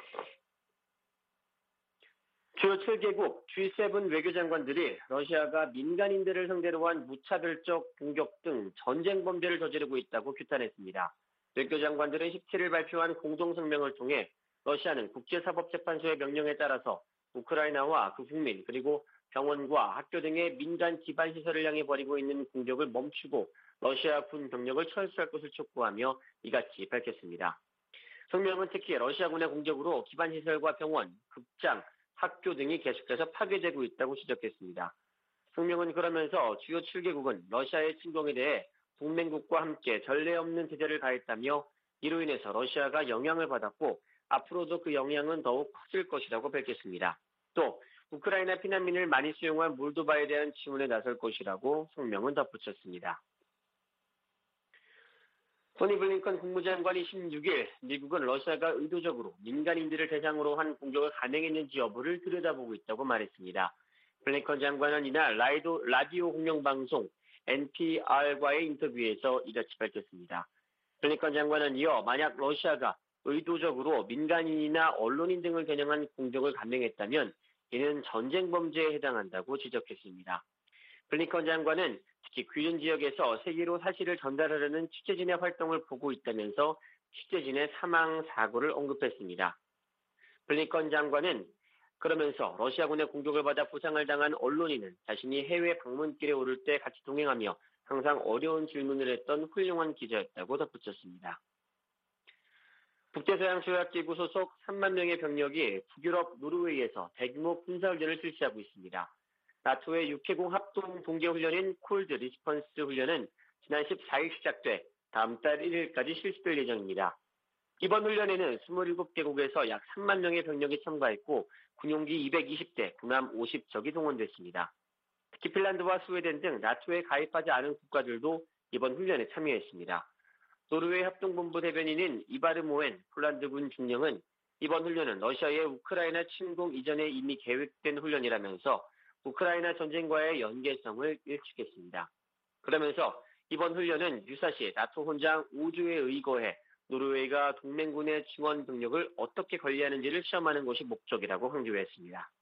[SPEAKER 1] 주요 7개국 G7 외교장관들이 러시아가 민간인들을 상대로 한 무차별적 공격 등 전쟁 범죄를 저지르고 있다고 규탄했습니다. 외교장관들은 17일 발표한 공동성명을 통해 러시아는 국제사법재판소의 명령에 따라서 우크라이나와 그 국민 그리고 병원과 학교 등의 민간 기반시설을 향해 벌이고 있는 공격을 멈추고 러시아 군 병력을 철수할 것을 촉구하며 이같이 밝혔습니다. 성명은 특히 러시아군의 공격으로 기반시설과 병원, 극장, 학교 등이 계속해서 파괴되고 있다고 지적했습니다. 성명은 그러면서 주요 7개국은 러시아의 침공에 대해 동맹국과 함께 전례 없는 제재를 가했다며 이로 인해서 러시아가 영향을 받았고 앞으로도 그 영향은 더욱 커질 것이라고 밝혔습니다. 또 우크라이나 피난민을 많이 수용한 몰도바에 대한 지원에 나설 것이라고 성명은 덧붙였습니다. 토니 블링컨 국무장관이 16일 미국은 러시아가 의도적으로 민간인들을 대상으로 한 공격을 감행했는지 여부를 들여다보고 있다고 말했습니다. 블링컨 장관은 이날 라디오 공영방송 NPR과의 인터뷰에서 이같이 밝혔습니다. 블링컨 장관은 이어 만약 러시아가 의도적으로 민간인이나 언론인 등을 겨냥한 공격을 감행했다면 이는 전쟁 범죄에 해당한다고 지적했습니다. 블링컨 장관은 특히 귀륜 지역에서 세계로 사실을 전달하려는 취재진의 활동을 보고 있다면서 취재진의 사망 사고를 언급했습니다. 블링컨 장관은 그러면서 러시아군의 공격을 받아 부상을 당한 언론인은 자신이 해외 방문길에 오를 때 같이 동행하며 항상 어려운 질문을 했던 훌륭한 기자였다고 덧붙였습니다. 북대서양조약기구 소속 3만 명의 병력이 북유럽 노르웨이에서 대규모 군사훈련을 실시하고 있습니다. 나토의 6회공 합동 동계훈련인 콜드 리스폰스 훈련은 지난 14일 시작돼 다음 달 1일까지 실시될 예정입니다. 이번 훈련에는 27개국에서 약 3만 명의 병력이 참가했고 군용기 220대, 군함 50척이 동원됐습니다. 특히 핀란드와 스웨덴 등 나토에 가입하지 않은 국가들도 이번 훈련에 참여했습니다. 노르웨이 합동본부 대변인인 이바르 모엔 폴란드군 중령은 이번 훈련은 러시아의 우크라이나 침공 이전에 이미 계획된 훈련이라면서 우크라이나 전쟁과의 연계성을 일축했습니다. 그러면서 이번 훈련은 유사시 나토 혼장 5주에 의거해 노르웨이가 동맹군의 증원 병력을 어떻게 관리하는지를 시험하는 것이 목적이라고 강조했습니다.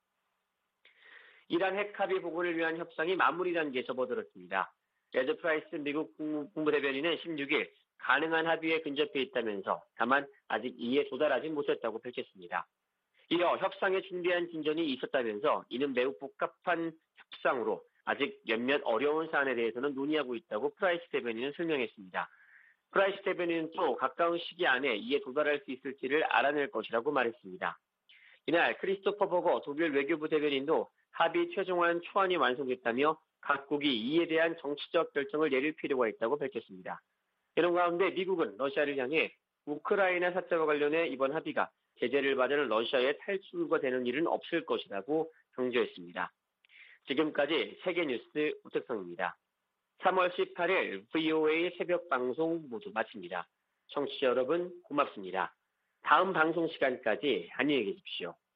[SPEAKER 1] 이란 핵 합의 복원을 위한 협상이 마무리 단계에 접어들었습니다. 레드 프라이스 미국 국무대변인은 16일 가능한 합의에 근접해 있다면서 다만 아직 이에 도달하지 못했다고 밝혔습니다. 이어 협상에 중대한 진전이 있었다면서 이는 매우 복잡한 협상으로 아직 몇몇 어려운 사안에 대해서는 논의하고 있다고 프라이스 대변인은 설명했습니다. 프라이스 대변인은 또 가까운 시기 안에 이에 도달할 수 있을지를 알아낼 것이라고 말했습니다. 이날 크리스토퍼 버거 독일 외교부 대변인도 합의 최종안 초안이 완성됐다며 각국이 이에 대한 정치적 결정을 내릴 필요가 있다고 밝혔습니다. 이런 가운데 미국은 러시아를 향해 우크라이나 사태와 관련해 이번 합의가 제재를 받은 러시아의 탈출구가 되는 일은 없을 것이라고 강조했습니다. 지금까지 세계뉴스 오택성입니다. 3월 18일 VOA 새벽 방송 모두 마칩니다. 청취자 여러분 고맙습니다. 다음 방송 시간까지 안녕히 계십시오.